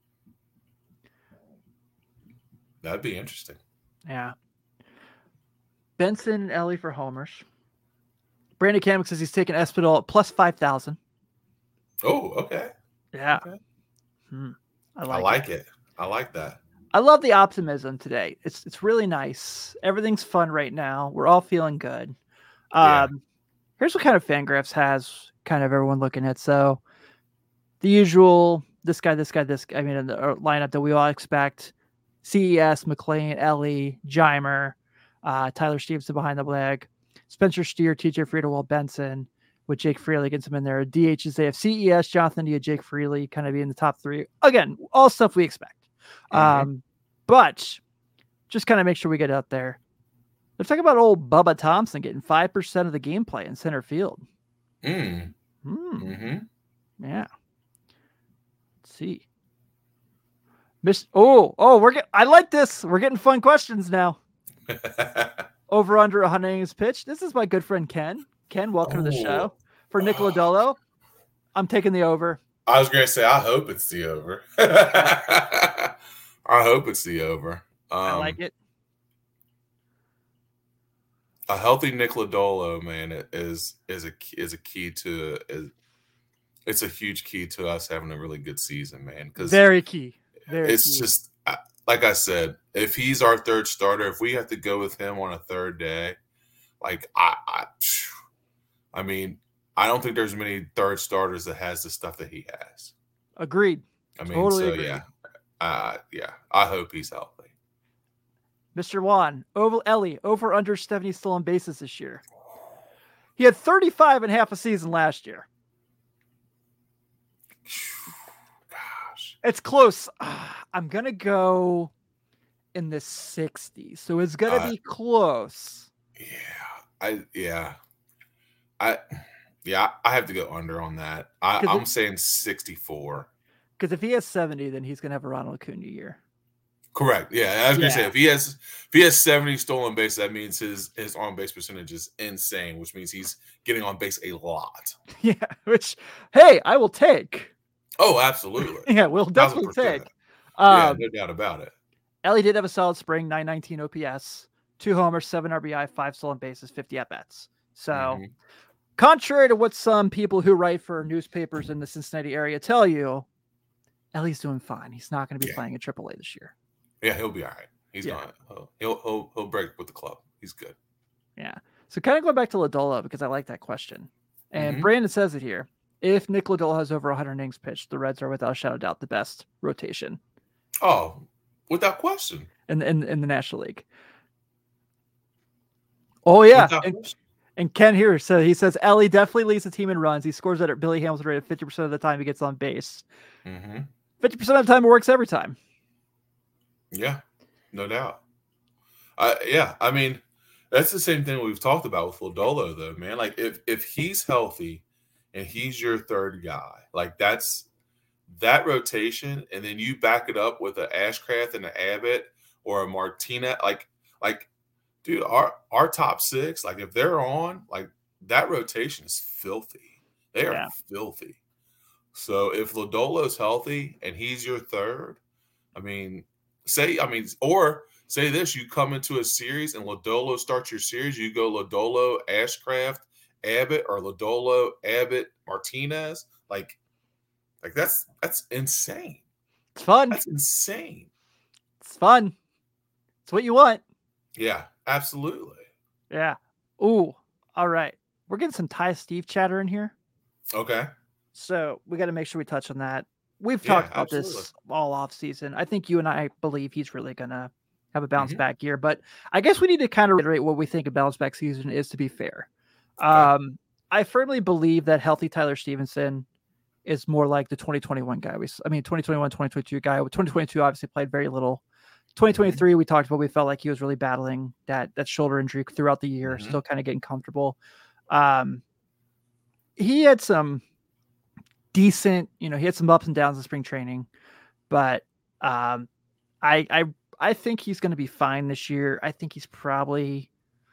That'd be interesting. Yeah. Benson and Ellie for homers. Brandon Kamek says he's taking Espinal at plus five thousand. Oh, okay. Yeah. Okay. Hmm. I I like, like, it. it. I like that. I love the optimism today. It's it's really nice. Everything's fun right now. We're all feeling good. Um, Yeah. Here's what kind of Fangraphs has kind of everyone looking at. So the usual, this guy, this guy, this guy, I mean, in the lineup that we all expect: C E S, McLean, Ellie, Jeimer, uh, Tyler Stevenson behind the leg, Spencer Steer, T J Friedewald, Benson, with Jake Freely gets him in there. D H is they have C E S, Jonathan Dia, Jake Freely kind of be in the top three. Again, all stuff we expect. Mhm. Um, but just kind of make sure we get out there. Let's talk about old Bubba Thompson getting five percent of the gameplay in center field. Mm. Hmm. Mm-hmm. Yeah. Let's see. Miss oh, oh, we're getting I like this. We're getting fun questions now. Over under one hundred innings pitched. This is my good friend Ken. Ken, welcome oh. to the show. For Nick Lodolo, I'm taking the over. I was going to say, I hope it's the over. I hope it's the over. Um, I like it. A healthy Nick Lodolo, man, is is a is a key to is, it's a huge key to us having a really good season, man. Because very key. Very it's key. just like I said, if he's our third starter, if we have to go with him on a third day, like I, I, I mean, I don't think there's many third starters that has the stuff that he has. Agreed. I mean, totally so agreed. yeah, uh, yeah. I hope he's healthy. Mister Juan, Oval Ellie, over under seventy stolen bases this year. He had thirty-five and a half a season last year. Gosh. It's close. I'm going to go in the sixties. So it's going to uh, be close. Yeah. I, yeah. I, yeah, I have to go under on that. I, I'm if, saying sixty-four. Because if he has seventy, then he's going to have a Ronald Acuna year. Correct. Yeah, I was yeah. gonna say if he has if he has seventy stolen bases, that means his his on base percentage is insane, which means he's getting on base a lot. Yeah, which hey, I will take. Oh, absolutely. Yeah, we'll definitely take. Um, yeah, no doubt about it. Ellie did have a solid spring, nine nineteen O P S, two homers, seven R B I, five stolen bases, fifty at bats. So, mm-hmm. contrary to what some people who write for newspapers in the Cincinnati area tell you, Ellie's doing fine. He's not going to be yeah. playing in triple A this year. Yeah, he'll be all right. He's yeah. going. He'll he'll he'll break with the club. He's good. Yeah. So kind of going back to Lodolo because I like that question, and mm-hmm. Brandon says it here. If Nick Lodolo has over one hundred innings pitched, the Reds are without a shadow of doubt the best rotation. Oh, without question. In in, in the National League. Oh yeah. And, and Ken here said he says Ellie definitely leads the team in runs. He scores at Billy Hamilton rate at fifty percent of the time he gets on base. Mm-hmm. fifty percent of the time it works every time. Yeah, no doubt. Uh, yeah, I mean, that's the same thing we've talked about with Lodolo, though, man. Like, if if he's healthy and he's your third guy, like that's that rotation, and then you back it up with an Ashcraft and an Abbott or a Martinez, like, like, dude, our our top six, like, if they're on, like, that rotation is filthy. They are yeah. filthy. So if Lodolo's healthy and he's your third, I mean. Say, I mean, or say this, you come into a series and Lodolo starts your series, you go Lodolo, Ashcraft, Abbott, or Lodolo, Abbott, Martinez. Like, like that's that's insane. It's fun. That's insane. It's fun. It's what you want. Yeah, absolutely. Yeah. Ooh, all right. We're getting some Ty Steve chatter in here. Okay. So we got to make sure we touch on that. We've talked yeah, about absolutely. this all off season. I think you and I believe he's really going to have a bounce mm-hmm. back year, but I guess we need to kind of reiterate what we think a bounce back season is to be fair. Okay. Um, I firmly believe that healthy Tyler Stevenson is more like the twenty twenty-one guy. We, I mean, twenty twenty-one, twenty twenty-two guy. twenty twenty-two obviously played very little. twenty twenty-three, mm-hmm. we talked about, we felt like he was really battling that, that shoulder injury throughout the year, mm-hmm. still kind of getting comfortable. Um, he had some decent, you know, he had some ups and downs in spring training, but um, I, I, I think he's going to be fine this year. I think he's probably,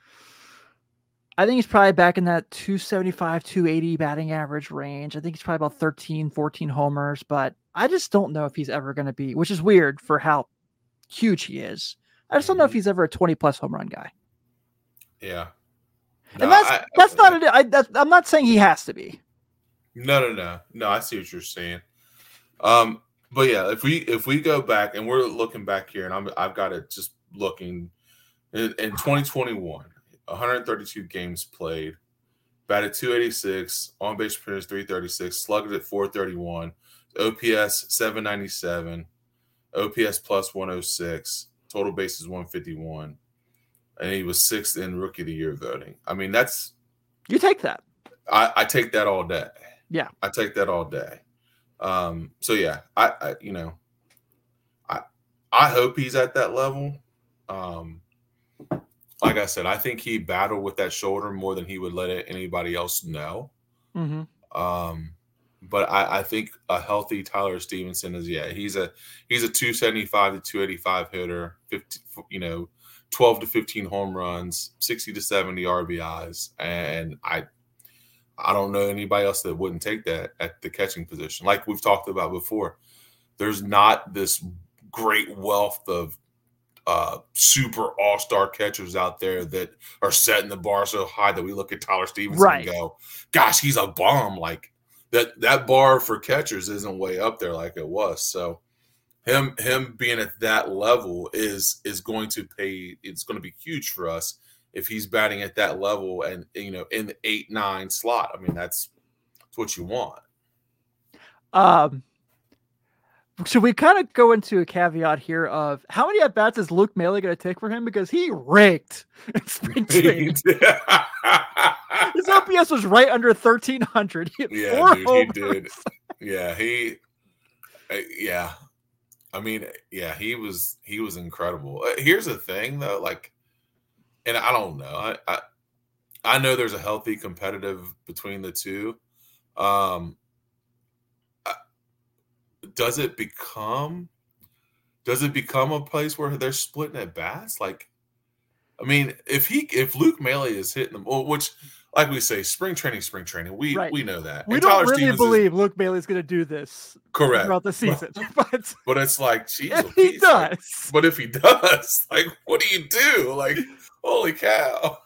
I think he's probably back in that two seventy-five, two eighty batting average range. I think he's probably about thirteen, fourteen homers, but I just don't know if he's ever going to be, which is weird for how huge he is. I just don't know if he's ever a twenty plus home run guy. Yeah. No, and that's, I, that's I, not, a, I, that's, I'm not saying he has to be. No, no, no, no. I see what you're saying. Um, but yeah, if we if we go back and we're looking back here, and I'm I've got it just looking in, in twenty twenty-one, one hundred thirty-two games played, batted two eighty-six, on base percentage three thirty-six, slugged at four thirty-one, O P S seven ninety-seven, O P S plus one oh six, total bases one fifty-one, and he was sixth in Rookie of the Year voting. I mean, that's you take that. I, I take that all day. Yeah, I take that all day. Um, so yeah, I, I, you know, I, I hope he's at that level. Um, like I said, I think he battled with that shoulder more than he would let it, anybody else know. Mm-hmm. Um, but I, I think a healthy Tyler Stevenson is yeah he's a he's a two seventy-five to two eighty-five hitter, fifty you know twelve to fifteen home runs, sixty to seventy R B Is, and I I don't know anybody else that wouldn't take that at the catching position. Like we've talked about before, there's not this great wealth of uh, super all-star catchers out there that are setting the bar so high that we look at Tyler Stevenson Right. and go, gosh, he's a bomb. Like that, that bar for catchers isn't way up there like it was. So him, him being at that level is, is going to pay. It's going to be huge for us if he's batting at that level and, you know, in the eight, nine slot. I mean, that's, that's what you want. Um, Should we kind of go into a caveat here of how many at bats is Luke Maile going to take for him? Because he raked in spring training. His O P S was right under thirteen hundred. He had Yeah, four dude, homers. he did. Yeah, he, uh, yeah. I mean, yeah, he was he was incredible. Uh, Here's the thing, though, like, and I don't know. I I, I know there's a healthy competitive between the two. Um, does it become does it become a place where they're splitting at bats? Like, I mean, if he if Luke Maile is hitting them, well, which like we say, spring training, spring training, we Right. we know that. We And don't Tyler really Stevens is believe Luke Maile is going to do this correct throughout the season, but but it's like, geez, if he Louise, like, does, but if he does, like, what do you do? Like, holy cow!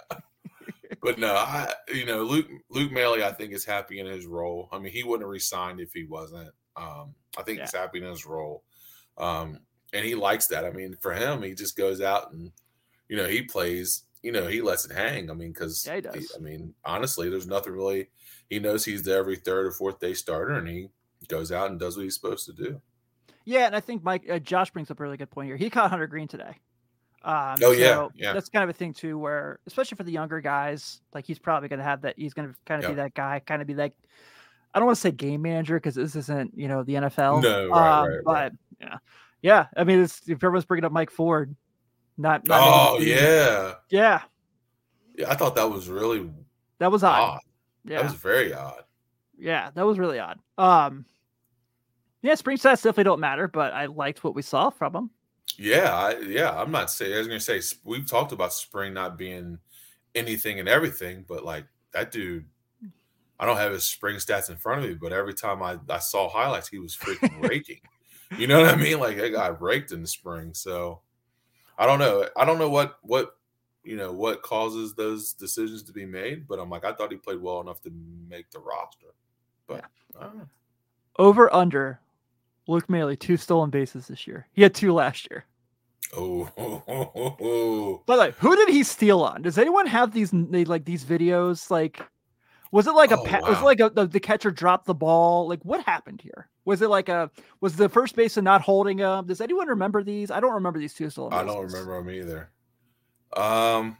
But no, I you know Luke Luke Maile, I think is happy in his role. I mean, he wouldn't have resigned if he wasn't. Um, I think Yeah. he's happy in his role, um, and he likes that. I mean, for him, he just goes out and you know he plays. You know, he lets it hang. I mean, because Yeah, he does. I mean, honestly, there's nothing really. He knows he's the every third or fourth day starter, and he goes out and does what he's supposed to do. yeah, and I think Mike uh, Josh brings up a really good point here. He caught Hunter Green today. Um, Oh, yeah, so yeah. that's kind of a thing too, where especially for the younger guys, like he's probably going to have that. He's going to kind of be Yeah. that guy, kind of be like, I don't want to say game manager because this isn't you know the N F L. No, right, um, right, but right. yeah, yeah. I mean, it's, if everyone's bringing up Mike Ford, not, not Oh making the team. yeah, yeah, yeah. I thought that was really that was odd. odd. Yeah, That was very odd. yeah, that was really odd. Um, yeah, spring stats definitely don't matter, but I liked what we saw from him. Yeah, I, yeah. I'm not saying. I was gonna say sp- we've talked about spring not being anything and everything, but like that dude, I don't have his spring stats in front of me, but every time I, I saw highlights, he was freaking raking. You know what I mean? Like that got raked in the spring. So I don't know. I don't know what what you know what causes those decisions to be made, but I'm like I thought he played well enough to make the roster. But I don't know. Over under Luke Maile, two stolen bases this year. He had two last year. Oh, oh, oh, oh, oh. By the way, who did he steal on? Does anyone have these they, like these videos? Like, was it like a Oh, pa- was it wow. like a, the, the catcher dropped the ball? Like, what happened here? Was it like a was the first baseman not holding him? Does anyone remember these? I don't remember these two stolen I bases. don't remember him either. Um,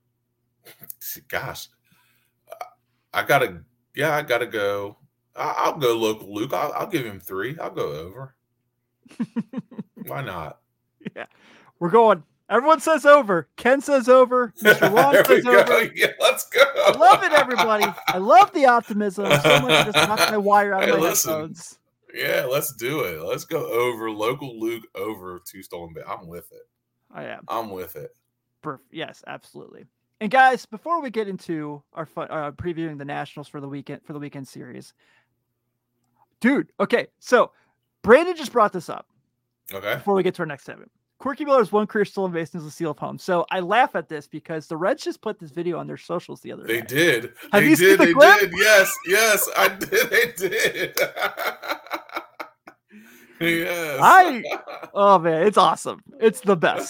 gosh, I gotta, yeah, I gotta go. I, I'll go local Luke. I'll, I'll give him three. I'll go over. Why not? Yeah, we're going. Everyone says over. Ken says over. Mister Ron There we says go. over. Yeah, let's go. I love it, everybody. I love the optimism so much. I just knocked my wire out of Hey, my listen. headphones. Yeah, let's do it. Let's go over local Luke over two stolen base. I'm with it. I am. I'm with it. Perf- yes, absolutely. And guys, before we get into our fun, uh, previewing the Nationals for the weekend for the weekend series, dude. Okay, so Brandon just brought this up Okay. before we get to our next segment. Corky Miller's one career stolen base and is a steal of home. So I laugh at this because the Reds just put this video on their socials the other They day. did. Have they you seen did. the They clip? did. Yes. Yes. I did. They did. Yes. I- Oh man, it's awesome. It's the best.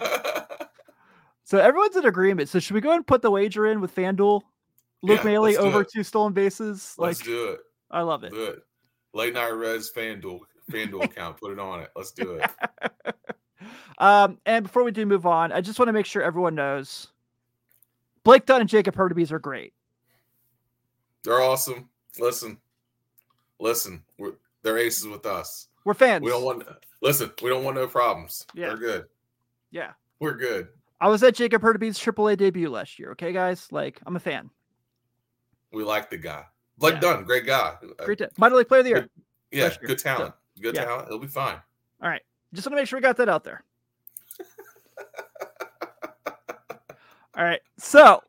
So everyone's in agreement. So should we go ahead and put the wager in with FanDuel? Luke Yeah, Maile let's do over it. two stolen bases. Let's Like, do it. I love it. Do it. Late Night Reds FanDuel FanDuel account. Put it on it. Let's do it. um, and before we do move on, I just want to make sure everyone knows Blake Dunn and Jacob Hurtubise are great. They're awesome. Listen, listen. We're, they're aces with us. We're fans. We don't want. Listen, we don't want no problems. Yeah. They're good. Yeah. We're good. I was at Jacob Hurtubise's triple A debut last year. Okay, guys. Like, I'm a fan. We like the guy. Blake Yeah. Dunn, great guy. Great t- minor league player of the year. Good, yeah, last year. good talent. So, good yeah. talent. He'll be fine. All right. Just want to make sure we got that out there. All right. So,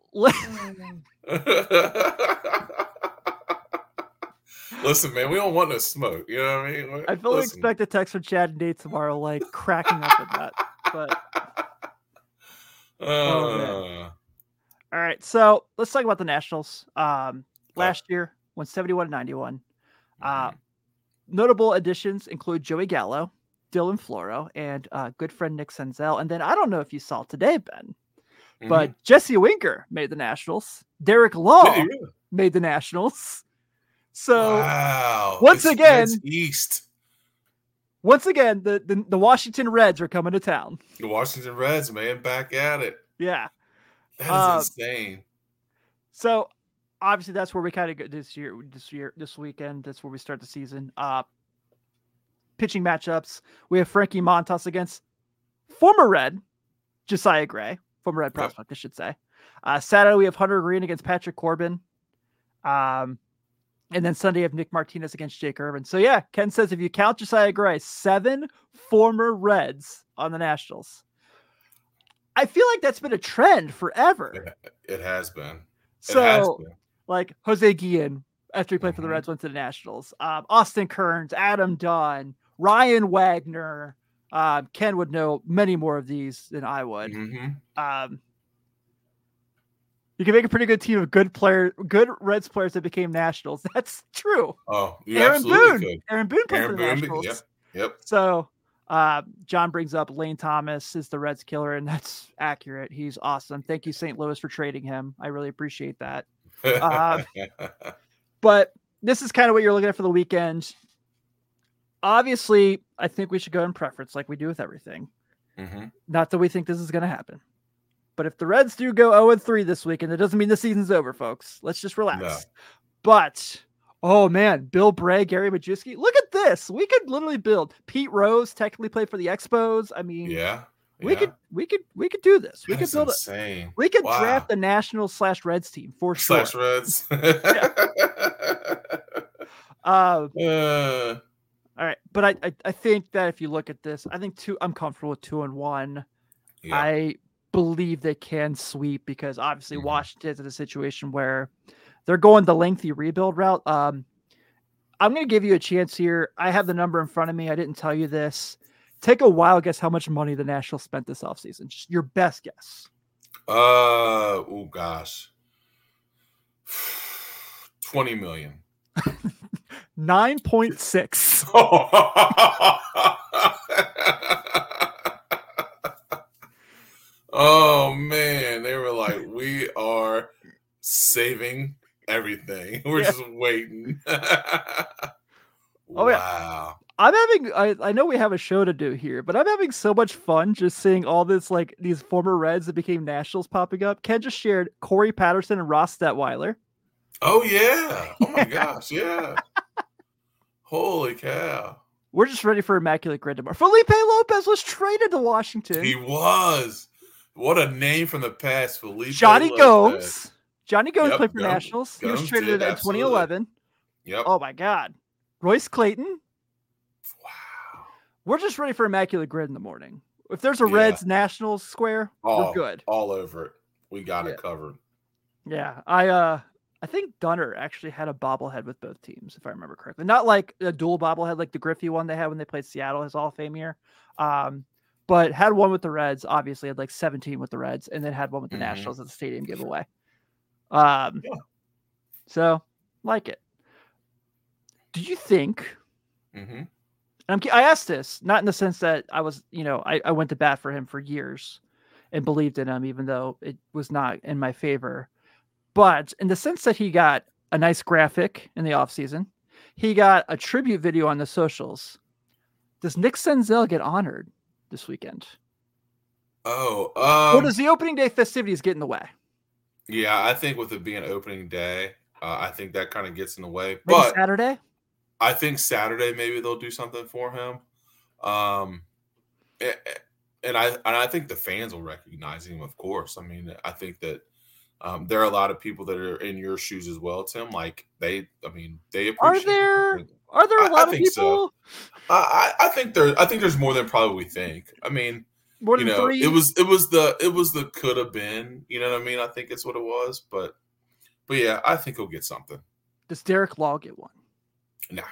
listen, man, we don't want no smoke. You know what I mean? I fully Listen. expect a text from Chad and Nate tomorrow, like cracking up at that. But uh, oh, man. All right. So let's talk about the Nationals. Um, last uh, year went seventy-one to ninety-one. Uh, mm-hmm. Notable additions include Joey Gallo, Dylan Floro, and uh, good friend Nick Senzel. And then I don't know if you saw today, Ben, mm-hmm. but Jesse Winker made the Nationals. Derek Law really? made the Nationals. So wow. once it's again, Reds East. Once again, the, the the Washington Reds are coming to town. The Washington Reds, man, back at it. Yeah, that is uh, insane. So obviously, that's where we kind of go this year. This year, this weekend, that's where we start the season. Uh, pitching matchups. We have Frankie Montas against former Red Josiah Gray, former Red prospect, yep. I should say. Uh, Saturday, we have Hunter Green against Patrick Corbin. Um. And then Sunday, you have Nick Martinez against Jake Irvin. So, yeah, Ken says if you count Josiah Gray, seven former Reds on the Nationals. I feel like that's been a trend forever. It, it has been. It so, has been. like, Jose Guillen, after he played mm-hmm. for the Reds, went to the Nationals. Um, Austin Kearns, Adam Dunn, Ryan Wagner. Um, Ken would know many more of these than I would. Mm-hmm. Um, You can make a pretty good team of good player, good Reds players that became Nationals. That's true. Oh, you Aaron absolutely Boone. could. Aaron Boone played Aaron for the Boone, Nationals. Yep. Yep. So uh, John brings up Lane Thomas is the Reds killer, and that's accurate. He's awesome. Thank you, Saint Louis, for trading him. I really appreciate that. Uh, but this is kind of what you're looking at for the weekend. Obviously, I think we should go in preference like we do with everything. Mm-hmm. Not that we think this is going to happen. But if the Reds do go oh and three this weekend, it doesn't mean the season's over, folks. Let's just relax. No. But, oh, man, Bill Bray, Gary Majewski. Look at this. We could literally build. Pete Rose technically played for the Expos. I mean, yeah, we yeah. could we could, we could do this. We That's could build insane. A, we could wow. draft the Nationals slash Reds team for sure. Slash Reds. uh, uh, all right. But I, I, I think that if you look at this, I think two, I'm comfortable with two and one. Yeah. I believe they can sweep because obviously mm-hmm. Washington's in a situation where they're going the lengthy rebuild route. Um, I'm going to give you a chance here. I have the number in front of me. I didn't tell you this. Take a wild guess how much money the Nationals spent this offseason. Just your best guess. Uh, oh gosh. twenty million. nine point six. Oh man, they were like, we are saving everything. We're yeah. just waiting. Oh, wow. Yeah. I'm having, I, I know we have a show to do here, but I'm having so much fun just seeing all this, like these former Reds that became Nationals popping up. Ken just shared Corey Patterson and Ross Detweiler. Oh yeah. Oh my gosh. Yeah. Holy cow. We're just ready for Immaculate Grid tomorrow. Felipe Lopez was traded to Washington. He was. What a name from the past, Felipe Johnny Lopez. Gomes. Johnny Gomes yep, played for Gomes, Nationals. He Gomes was traded did, in twenty eleven. Yep. Oh my God. Royce Clayton. Wow. We're just ready for Immaculate Grid in the morning. If there's a yeah. Reds Nationals square, all, we're good. All over it. We got yeah. it covered. Yeah. I uh I think Dunner actually had a bobblehead with both teams, if I remember correctly. Not like a dual bobblehead like the Griffey one they had when they played Seattle, his Hall of Fame year. Um, but had one with the Reds, obviously had like seventeen with the Reds, and then had one with the mm-hmm. Nationals at the stadium giveaway. Um, yeah. So, like it. Do you think, mm-hmm. and I'm, I asked this, not in the sense that I was, you know, I, I went to bat for him for years and believed in him, even though it was not in my favor. But in the sense that he got a nice graphic in the offseason, he got a tribute video on the socials. Does Nick Senzel get honored this weekend? Oh, um, or does the opening day festivities get in the way? Yeah, I think with it being opening day, uh, I think that kind of gets in the way. Maybe but Saturday? I think Saturday maybe they'll do something for him. Um, and I and I think the fans will recognize him, of course. I mean, I think that Um, there are a lot of people that are in your shoes as well, Tim. Like they, I mean, they Are appreciate. there it. are there a I, lot I of think people? so. I, I think there. I think there's more than probably we think. I mean, More you than know, three? it was it was the it was the could have been. You know what I mean? I think it's what it was. But but yeah, I think he'll get something. Does Derek Law get one? Nah.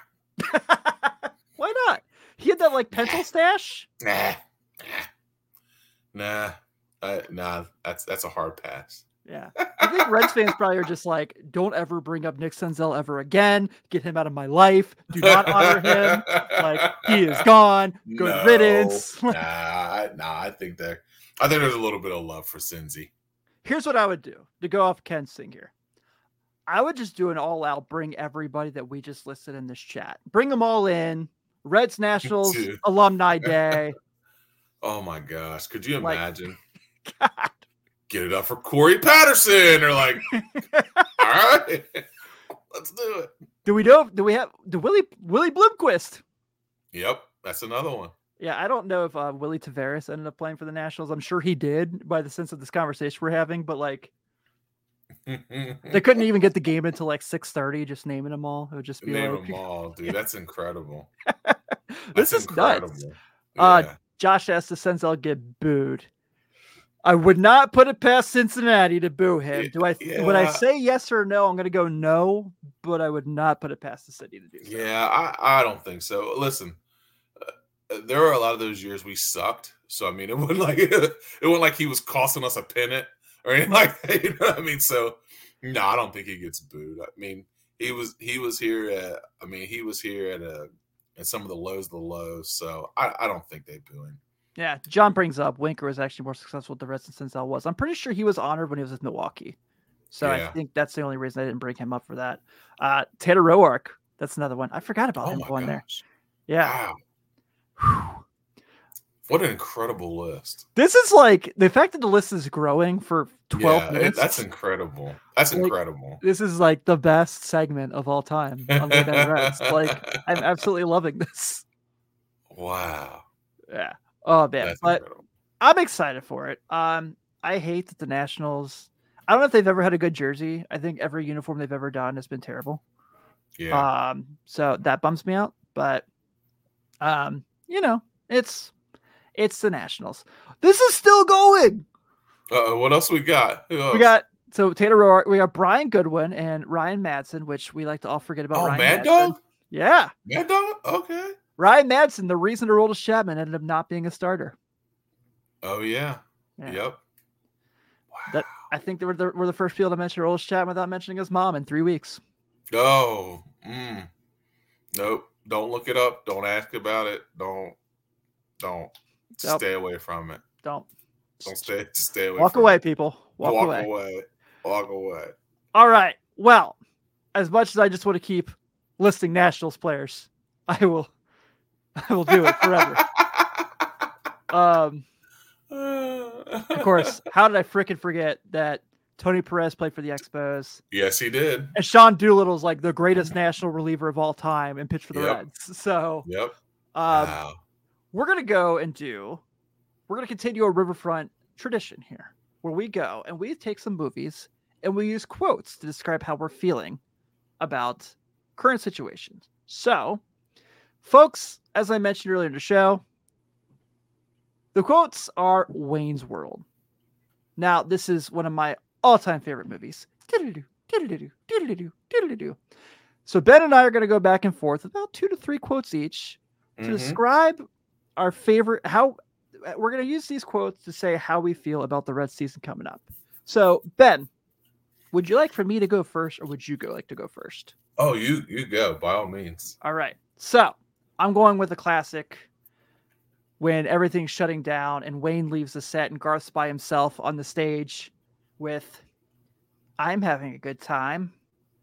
Why not? He had that like pencil Nah. stash. Nah. Nah. Nah. Uh, nah. That's that's a hard pass. Yeah, I think Reds fans probably are just like, don't ever bring up Nick Senzel ever again. Get him out of my life. Do not honor him. Like he is gone. Good no, riddance. nah, I, nah. I think that I think there's a little bit of love for Cincy. Here's what I would do to go off Ken's thing here. I would just do an all-out bring everybody that we just listed in this chat. Bring them all in. Reds Nationals Dude. Alumni Day. Oh my gosh, could you Like, imagine? God. Get it up for Corey Patterson, or like, all right, let's do it. Do we know? Do we have? Do Willie Willie Bloomquist? Yep, that's another one. Yeah, I don't know if uh, Willie Tavares ended up playing for the Nationals. I'm sure he did by the sense of this conversation we're having, but like they couldn't even get the game until like six thirty, just naming them all. It would just be Name like, them all, dude. That's incredible. this That's is incredible. nuts. Yeah. Uh, Josh asked the Senzel get booed. I would not put it past Cincinnati to boo him. Do I? Yeah. Would I say yes or no? I'm going to go no, but I would not put it past the city to do so. Yeah, I, I don't think so. Listen, uh, there are a lot of those years we sucked. So I mean, it wasn't like it wasn't like he was costing us a pennant or anything like that. You know what I mean? So no, I don't think he gets booed. I mean, he was he was here at. I mean, he was here at a at some of the lows of the lows. So I, I don't think they boo him. Yeah, John brings up Winker was actually more successful with the Reds than Senzel was. I'm pretty sure he was honored when he was with Milwaukee. So Yeah. I think that's the only reason I didn't bring him up for that. Uh, Taylor Roark, that's another one. I forgot about Oh him my going there. gosh. Yeah. Wow. What an incredible list. This is like the fact that the list is growing for twelve Yeah, it, minutes. that's incredible. That's Like, incredible. This is like the best segment of all time on the Dead Reds. Like, I'm absolutely loving this. Wow. Yeah. Oh man, That's but incredible. I'm excited for it. Um, I hate that the Nationals. I don't know if they've ever had a good jersey. I think every uniform they've ever done has been terrible. Yeah. Um, so that bums me out. But, um, you know, it's it's the Nationals. This is still going. Uh, what else we got? Who else? We got so Taylor Roark, we got Brian Goodwin and Ryan Madsen, which we like to all forget about. Oh, Ryan Mad Madsen. Dog? Yeah, Mad Dog? Okay. Ryan Madsen, the reason Aroldis Chapman ended up not being a starter. Oh, yeah. Yeah. Yep. Wow. That I think they were the, were the first people to mention Aroldis Chapman without mentioning his mom in three weeks. Oh. Mm. Nope. Don't look it up. Don't ask about it. Don't. Don't. Nope. Stay away from it. Don't. Don't stay. Just stay away. Walk from away, it. people. Walk, Walk away. away. Walk away. All right. Well, as much as I just want to keep listing Nationals players, I will. I will do it forever. um. Of course, how did I freaking forget that Tony Perez played for the Expos? Yes, he did. And Sean Doolittle is like the greatest national reliever of all time and pitched for the Yep. Reds. So Yep. um, Wow. we're going to go and do, we're going to continue a Riverfront tradition here where we go and we take some movies and we use quotes to describe how we're feeling about current situations. So, folks, as I mentioned earlier in the show, the quotes are Wayne's World. Now, this is one of my all-time favorite movies. So Ben and I are going to go back and forth about two to three quotes each to Mhm. describe our favorite, how we're going to use these quotes to say how we feel about the Red season coming up. So Ben, would you like for me to go first or would you go like to go first? Oh, you you go by all means. All right. So I'm going with a classic when everything's shutting down and Wayne leaves the set and Garth's by himself on the stage with, I'm having a good time.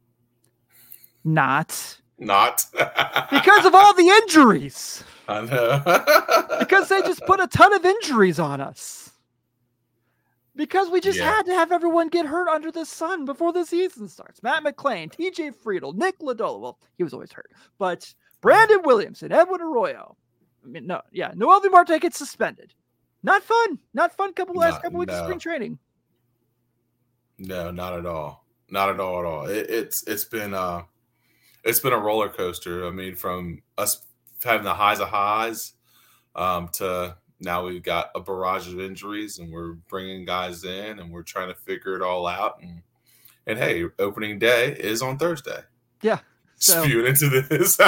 Not. Not Because of all the injuries. I know. Because they just put a ton of injuries on us. Because we just Yeah. had to have everyone get hurt under the sun before the season starts. Matt McClain, T J Friedel, Nick Lodolo. Well, he was always hurt. But Brandon Williams and Edwin Arroyo. I mean, no, yeah. Noel Marte gets suspended. Not fun. Not fun couple last Not- couple weeks of no. spring training. No, not at all. Not at all at all. It, it's it's been uh it's been a roller coaster. I mean, from us having the highs of highs um, to now we've got a barrage of injuries, and we're bringing guys in, and we're trying to figure it all out. And and hey, opening day is on Thursday. Yeah, so. Spewing into this.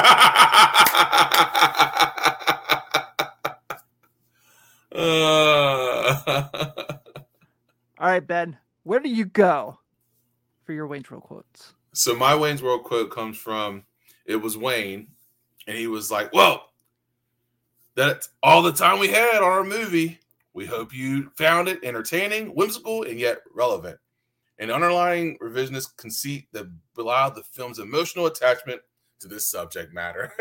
uh, All right, Ben, where do you go for your Wayne's World quotes? So my Wayne's World quote comes from, it was Wayne, and he was like, well, that's all the time we had on our movie. We hope you found it entertaining, whimsical, and yet relevant. An underlying revisionist conceit that belied the film's emotional attachment to this subject matter.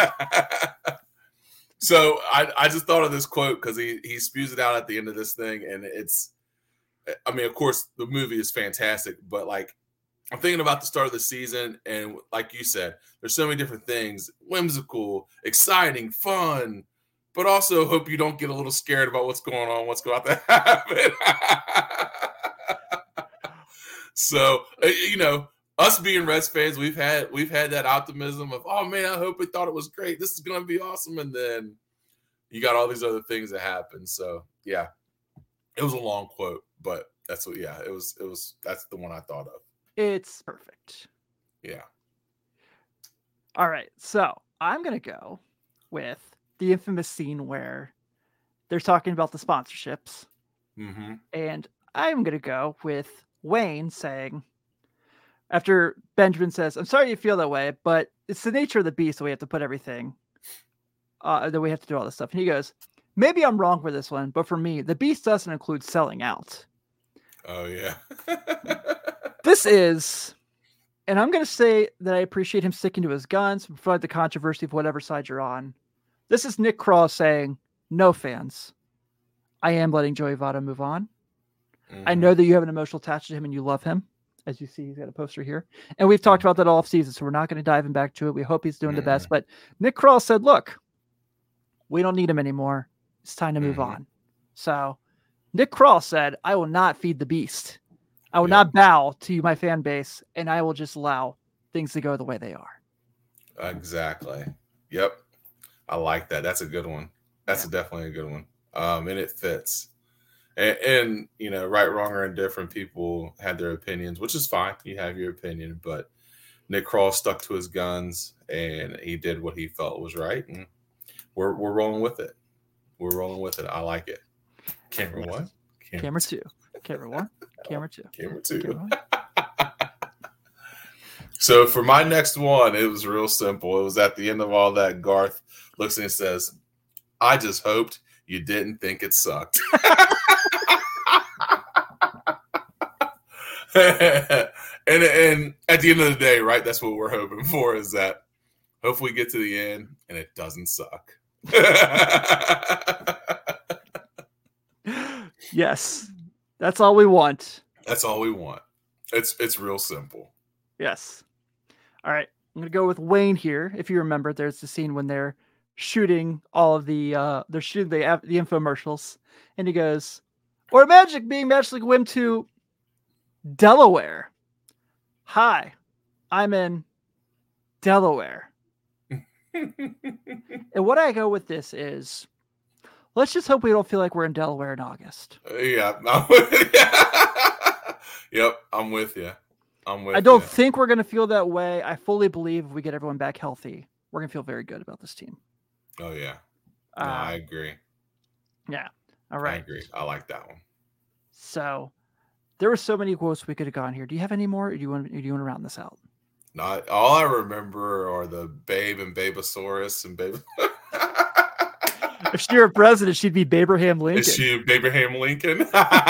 So I, I just thought of this quote because he, he spews it out at the end of this thing, and it's, I mean, of course, the movie is fantastic, but like, I'm thinking about the start of the season, and like you said, there's so many different things: whimsical, exciting, fun, but also hope you don't get a little scared about what's going on, what's going to happen. So, you know, us being Reds fans, we've had we've had that optimism of, oh man, I hope we thought it was great. This is going to be awesome, and then you got all these other things that happen. So, yeah, it was a long quote, but that's what. Yeah, it was. It was. That's the one I thought of. It's perfect. Yeah. All right. So I'm going to go with the infamous scene where they're talking about the sponsorships. Mm-hmm. And I'm going to go with Wayne saying, after Benjamin says, I'm sorry you feel that way, but it's the nature of the beast that we have to put everything, uh, that we have to do all this stuff. And he goes, maybe I'm wrong for this one, but for me, the beast doesn't include selling out. Oh, yeah. This is, and I'm going to say that I appreciate him sticking to his guns, provide the controversy of whatever side you're on. This is Nick Kroll saying, no fans. I am letting Joey Votto move on. Mm-hmm. I know that you have an emotional attachment to him and you love him. As you see, he's got a poster here. And we've talked about that all season, so we're not going to dive in back to it. We hope he's doing mm-hmm. the best. But Nick Kroll said, look, we don't need him anymore. It's time to move mm-hmm. on. So Nick Kroll said, I will not feed the beast. I will yep. not bow to my fan base, and I will just allow things to go the way they are. Exactly. Yep. I like that. That's a good one. That's yeah. definitely a good one. Um, and it fits. And, and, you know, right, wrong, or indifferent, people had their opinions, which is fine. You have your opinion. But Nick Kroll stuck to his guns, and he did what he felt was right. And we're we're rolling with it. We're rolling with it. I like it. Camera one. Camera, Camera two. Camera one. Camera two. Camera two. Camera So for my next one, it was real simple. It was at the end of all that. Garth looks and says, I just hoped you didn't think it sucked. and, and at the end of the day, right, that's what we're hoping for, is that hopefully we get to the end and it doesn't suck. Yes. That's all we want. That's all we want. It's it's real simple. Yes. All right. I'm going to go with Wayne here. If you remember, there's the scene when they're shooting all of the, uh, they're shooting the, the infomercials. And he goes, or magic being magically whim to Delaware. Hi, I'm in Delaware. And what I go with this is, let's just hope we don't feel like we're in Delaware in August. Uh, yeah. I'm with you. Yep. I'm with you. I'm with I don't you. think we're going to feel that way. I fully believe if we get everyone back healthy, we're going to feel very good about this team. Oh, yeah. No, uh, I agree. Yeah. All right. I agree. I like that one. So there were so many quotes we could have gone here. Do you have any more? Or do you want, do you want to round this out? Not all I remember are the Babe and Babosaurus and Babe. If she were president, she'd be Abraham Lincoln. Is she Abraham Lincoln?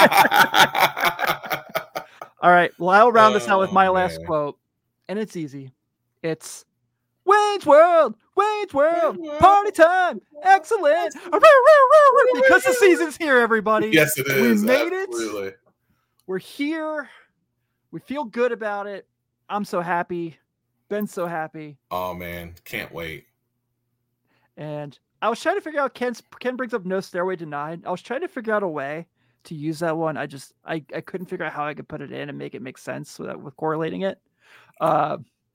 All right. Well, I'll round this out with my Oh, last man. quote, and it's easy. It's Wayne's World, Wayne's World, Wayne's World. party time, excellent. Because the season's here, everybody. Yes, it We is. made Absolutely. it. We're here. We feel good about it. I'm so happy. Ben's so happy. Oh man, can't wait. And I was trying to figure out, Ken's, Ken brings up no stairway denied. I was trying to figure out a way to use that one. I just I, I couldn't figure out how I could put it in and make it make sense without with correlating it. Uh,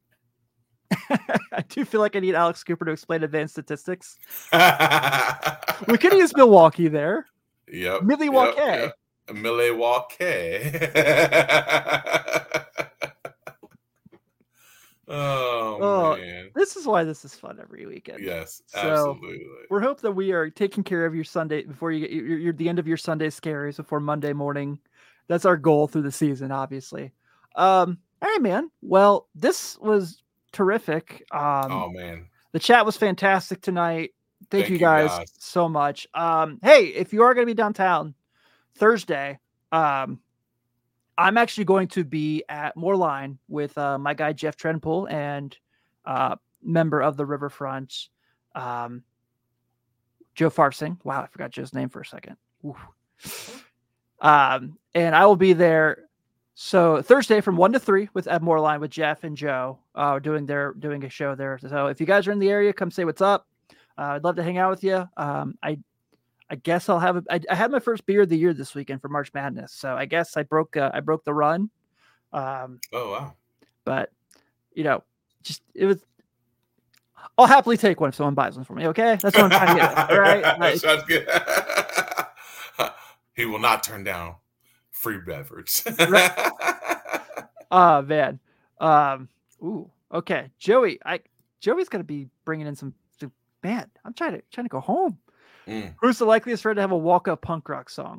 I do feel like I need Alex Cooper to explain advanced statistics. We could use Milwaukee there. Yep. Milwaukee. Yep, yep. Milwaukee. oh, oh man. This is why this is fun every weekend. Yes, so absolutely. We hope that we are taking care of your Sunday before you get your, your the end of your Sunday scaries before Monday morning. That's our goal through the season, obviously. Um, all right, man. Well, this was terrific. Um, oh man, the chat was fantastic tonight. Thank, Thank you, guys, you guys so much. Um, hey, if you are going to be downtown Thursday, um, I'm actually going to be at Moorline with uh, my guy Jeff Trenpool and uh, member of the Riverfront, um, Joe Farsing. Wow, I forgot Joe's name for a second. Um, and I will be there. So Thursday from one to three with at Moorline with Jeff and Joe, uh, doing their doing a show there. So if you guys are in the area, come say what's up. Uh, I'd love to hang out with you. Um, I, I guess I'll have a, I, I had my first beer of the year this weekend for March Madness. So I guess I broke, uh, I broke the run. Um, oh, wow. But you know, just, it was, I'll happily take one if someone buys one for me. Okay. That's what I'm trying to get at. All right. Like, sounds good. He will not turn down free beverage. Right. Oh man. Um, Ooh, okay. Joey, I, Joey's going to be bringing in some, man, I'm trying to trying to go home. Mm. Who's the likeliest friend to have a walk-up punk rock song?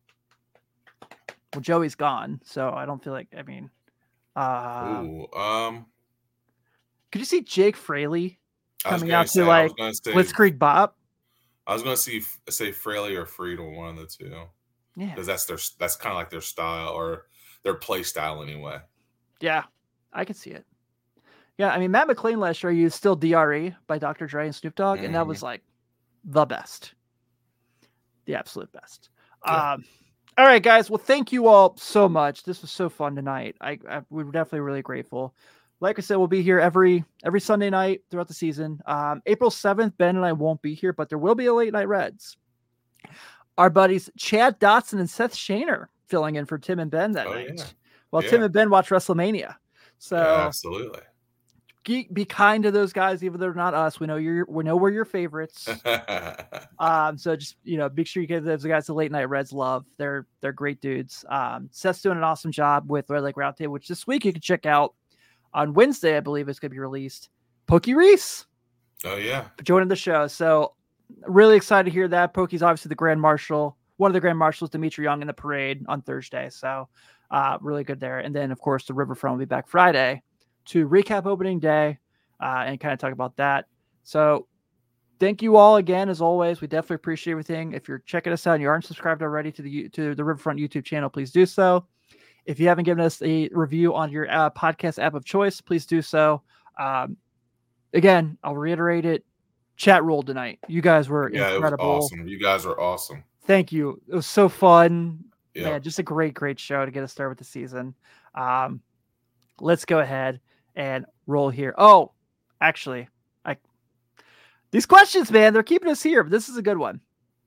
Well, Joey's gone, so I don't feel like. I mean, uh, Ooh, um, could you see Jake Fraley coming out say, to like say, Blitzkrieg Bop? I was going to see say Fraley or Friedel, one of the two. Yeah, because that's their that's kind of like their style or their play style anyway. Yeah, I can see it. Yeah, I mean, Matt McClain last year used Still D R E by Doctor Dre and Snoop Dogg, mm-hmm. and that was like the best. The absolute best. Yeah. Um, all right, guys. Well, thank you all so much. This was so fun tonight. I, I we're definitely really grateful. Like I said, we'll be here every every Sunday night throughout the season. Um, April seventh, Ben and I won't be here, but there will be a late night Reds. Our buddies Chad Dotson and Seth Shaner filling in for Tim and Ben that oh, night. Yeah. While yeah. Tim and Ben watch WrestleMania. So yeah, absolutely. Be kind to those guys, even though they're not us. We know you're, we know we're your favorites. um, so just, you know, make sure you give those guys the late night Reds love. They're, they're great dudes. Um, Seth's doing an awesome job with Red Lake Roundtable, which this week you can check out on Wednesday. I believe it's going to be released. Pokey Reese. Oh yeah. Joining the show. So really excited to hear that. Pokey's obviously the Grand Marshal, one of the Grand Marshals, Dimitri Young in the parade on Thursday. So uh, really good there. And then of course the Riverfront will be back Friday to recap opening day uh, and kind of talk about that. So thank you all again, as always. We definitely appreciate everything. If you're checking us out and you aren't subscribed already to the to the Riverfront YouTube channel, please do so. If you haven't given us a review on your uh, podcast app of choice, please do so. Um, again, I'll reiterate it. Chat rolled tonight. You guys were yeah, incredible. It was awesome. You guys were awesome. Thank you. It was so fun. Yeah, Man, just a great, great show to get us started with the season. Um, let's go ahead and roll here. Oh, actually, I these questions, man, they're keeping us here, but this is a good one.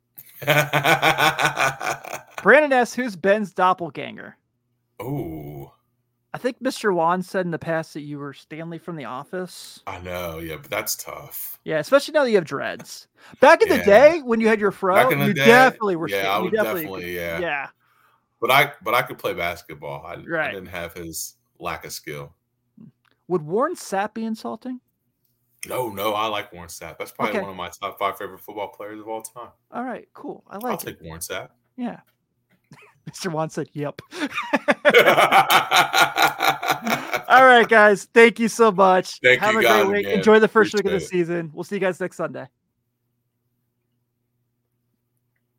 Brandon asks, who's Ben's doppelganger? Oh, I think Mister Wan said in the past that you were Stanley from The Office. I know, yeah, but that's tough. Yeah, especially now that you have dreads. Back in yeah. the day when you had your fro, you day, definitely were. Yeah, Stan- I would definitely, definitely, yeah, yeah. But I, but I could play basketball. I, right. I didn't have his lack of skill. Would Warren Sapp be insulting? No, no, I like Warren Sapp. That's probably okay. one of my top five favorite football players of all time. All right, cool. I like I'll it. take Warren Sapp. Yeah. Mister Wan said, yep. All right, guys. Thank you so much. Thank Have you a guys, great week. man. Enjoy the first Appreciate week of the it. season. We'll see you guys next Sunday.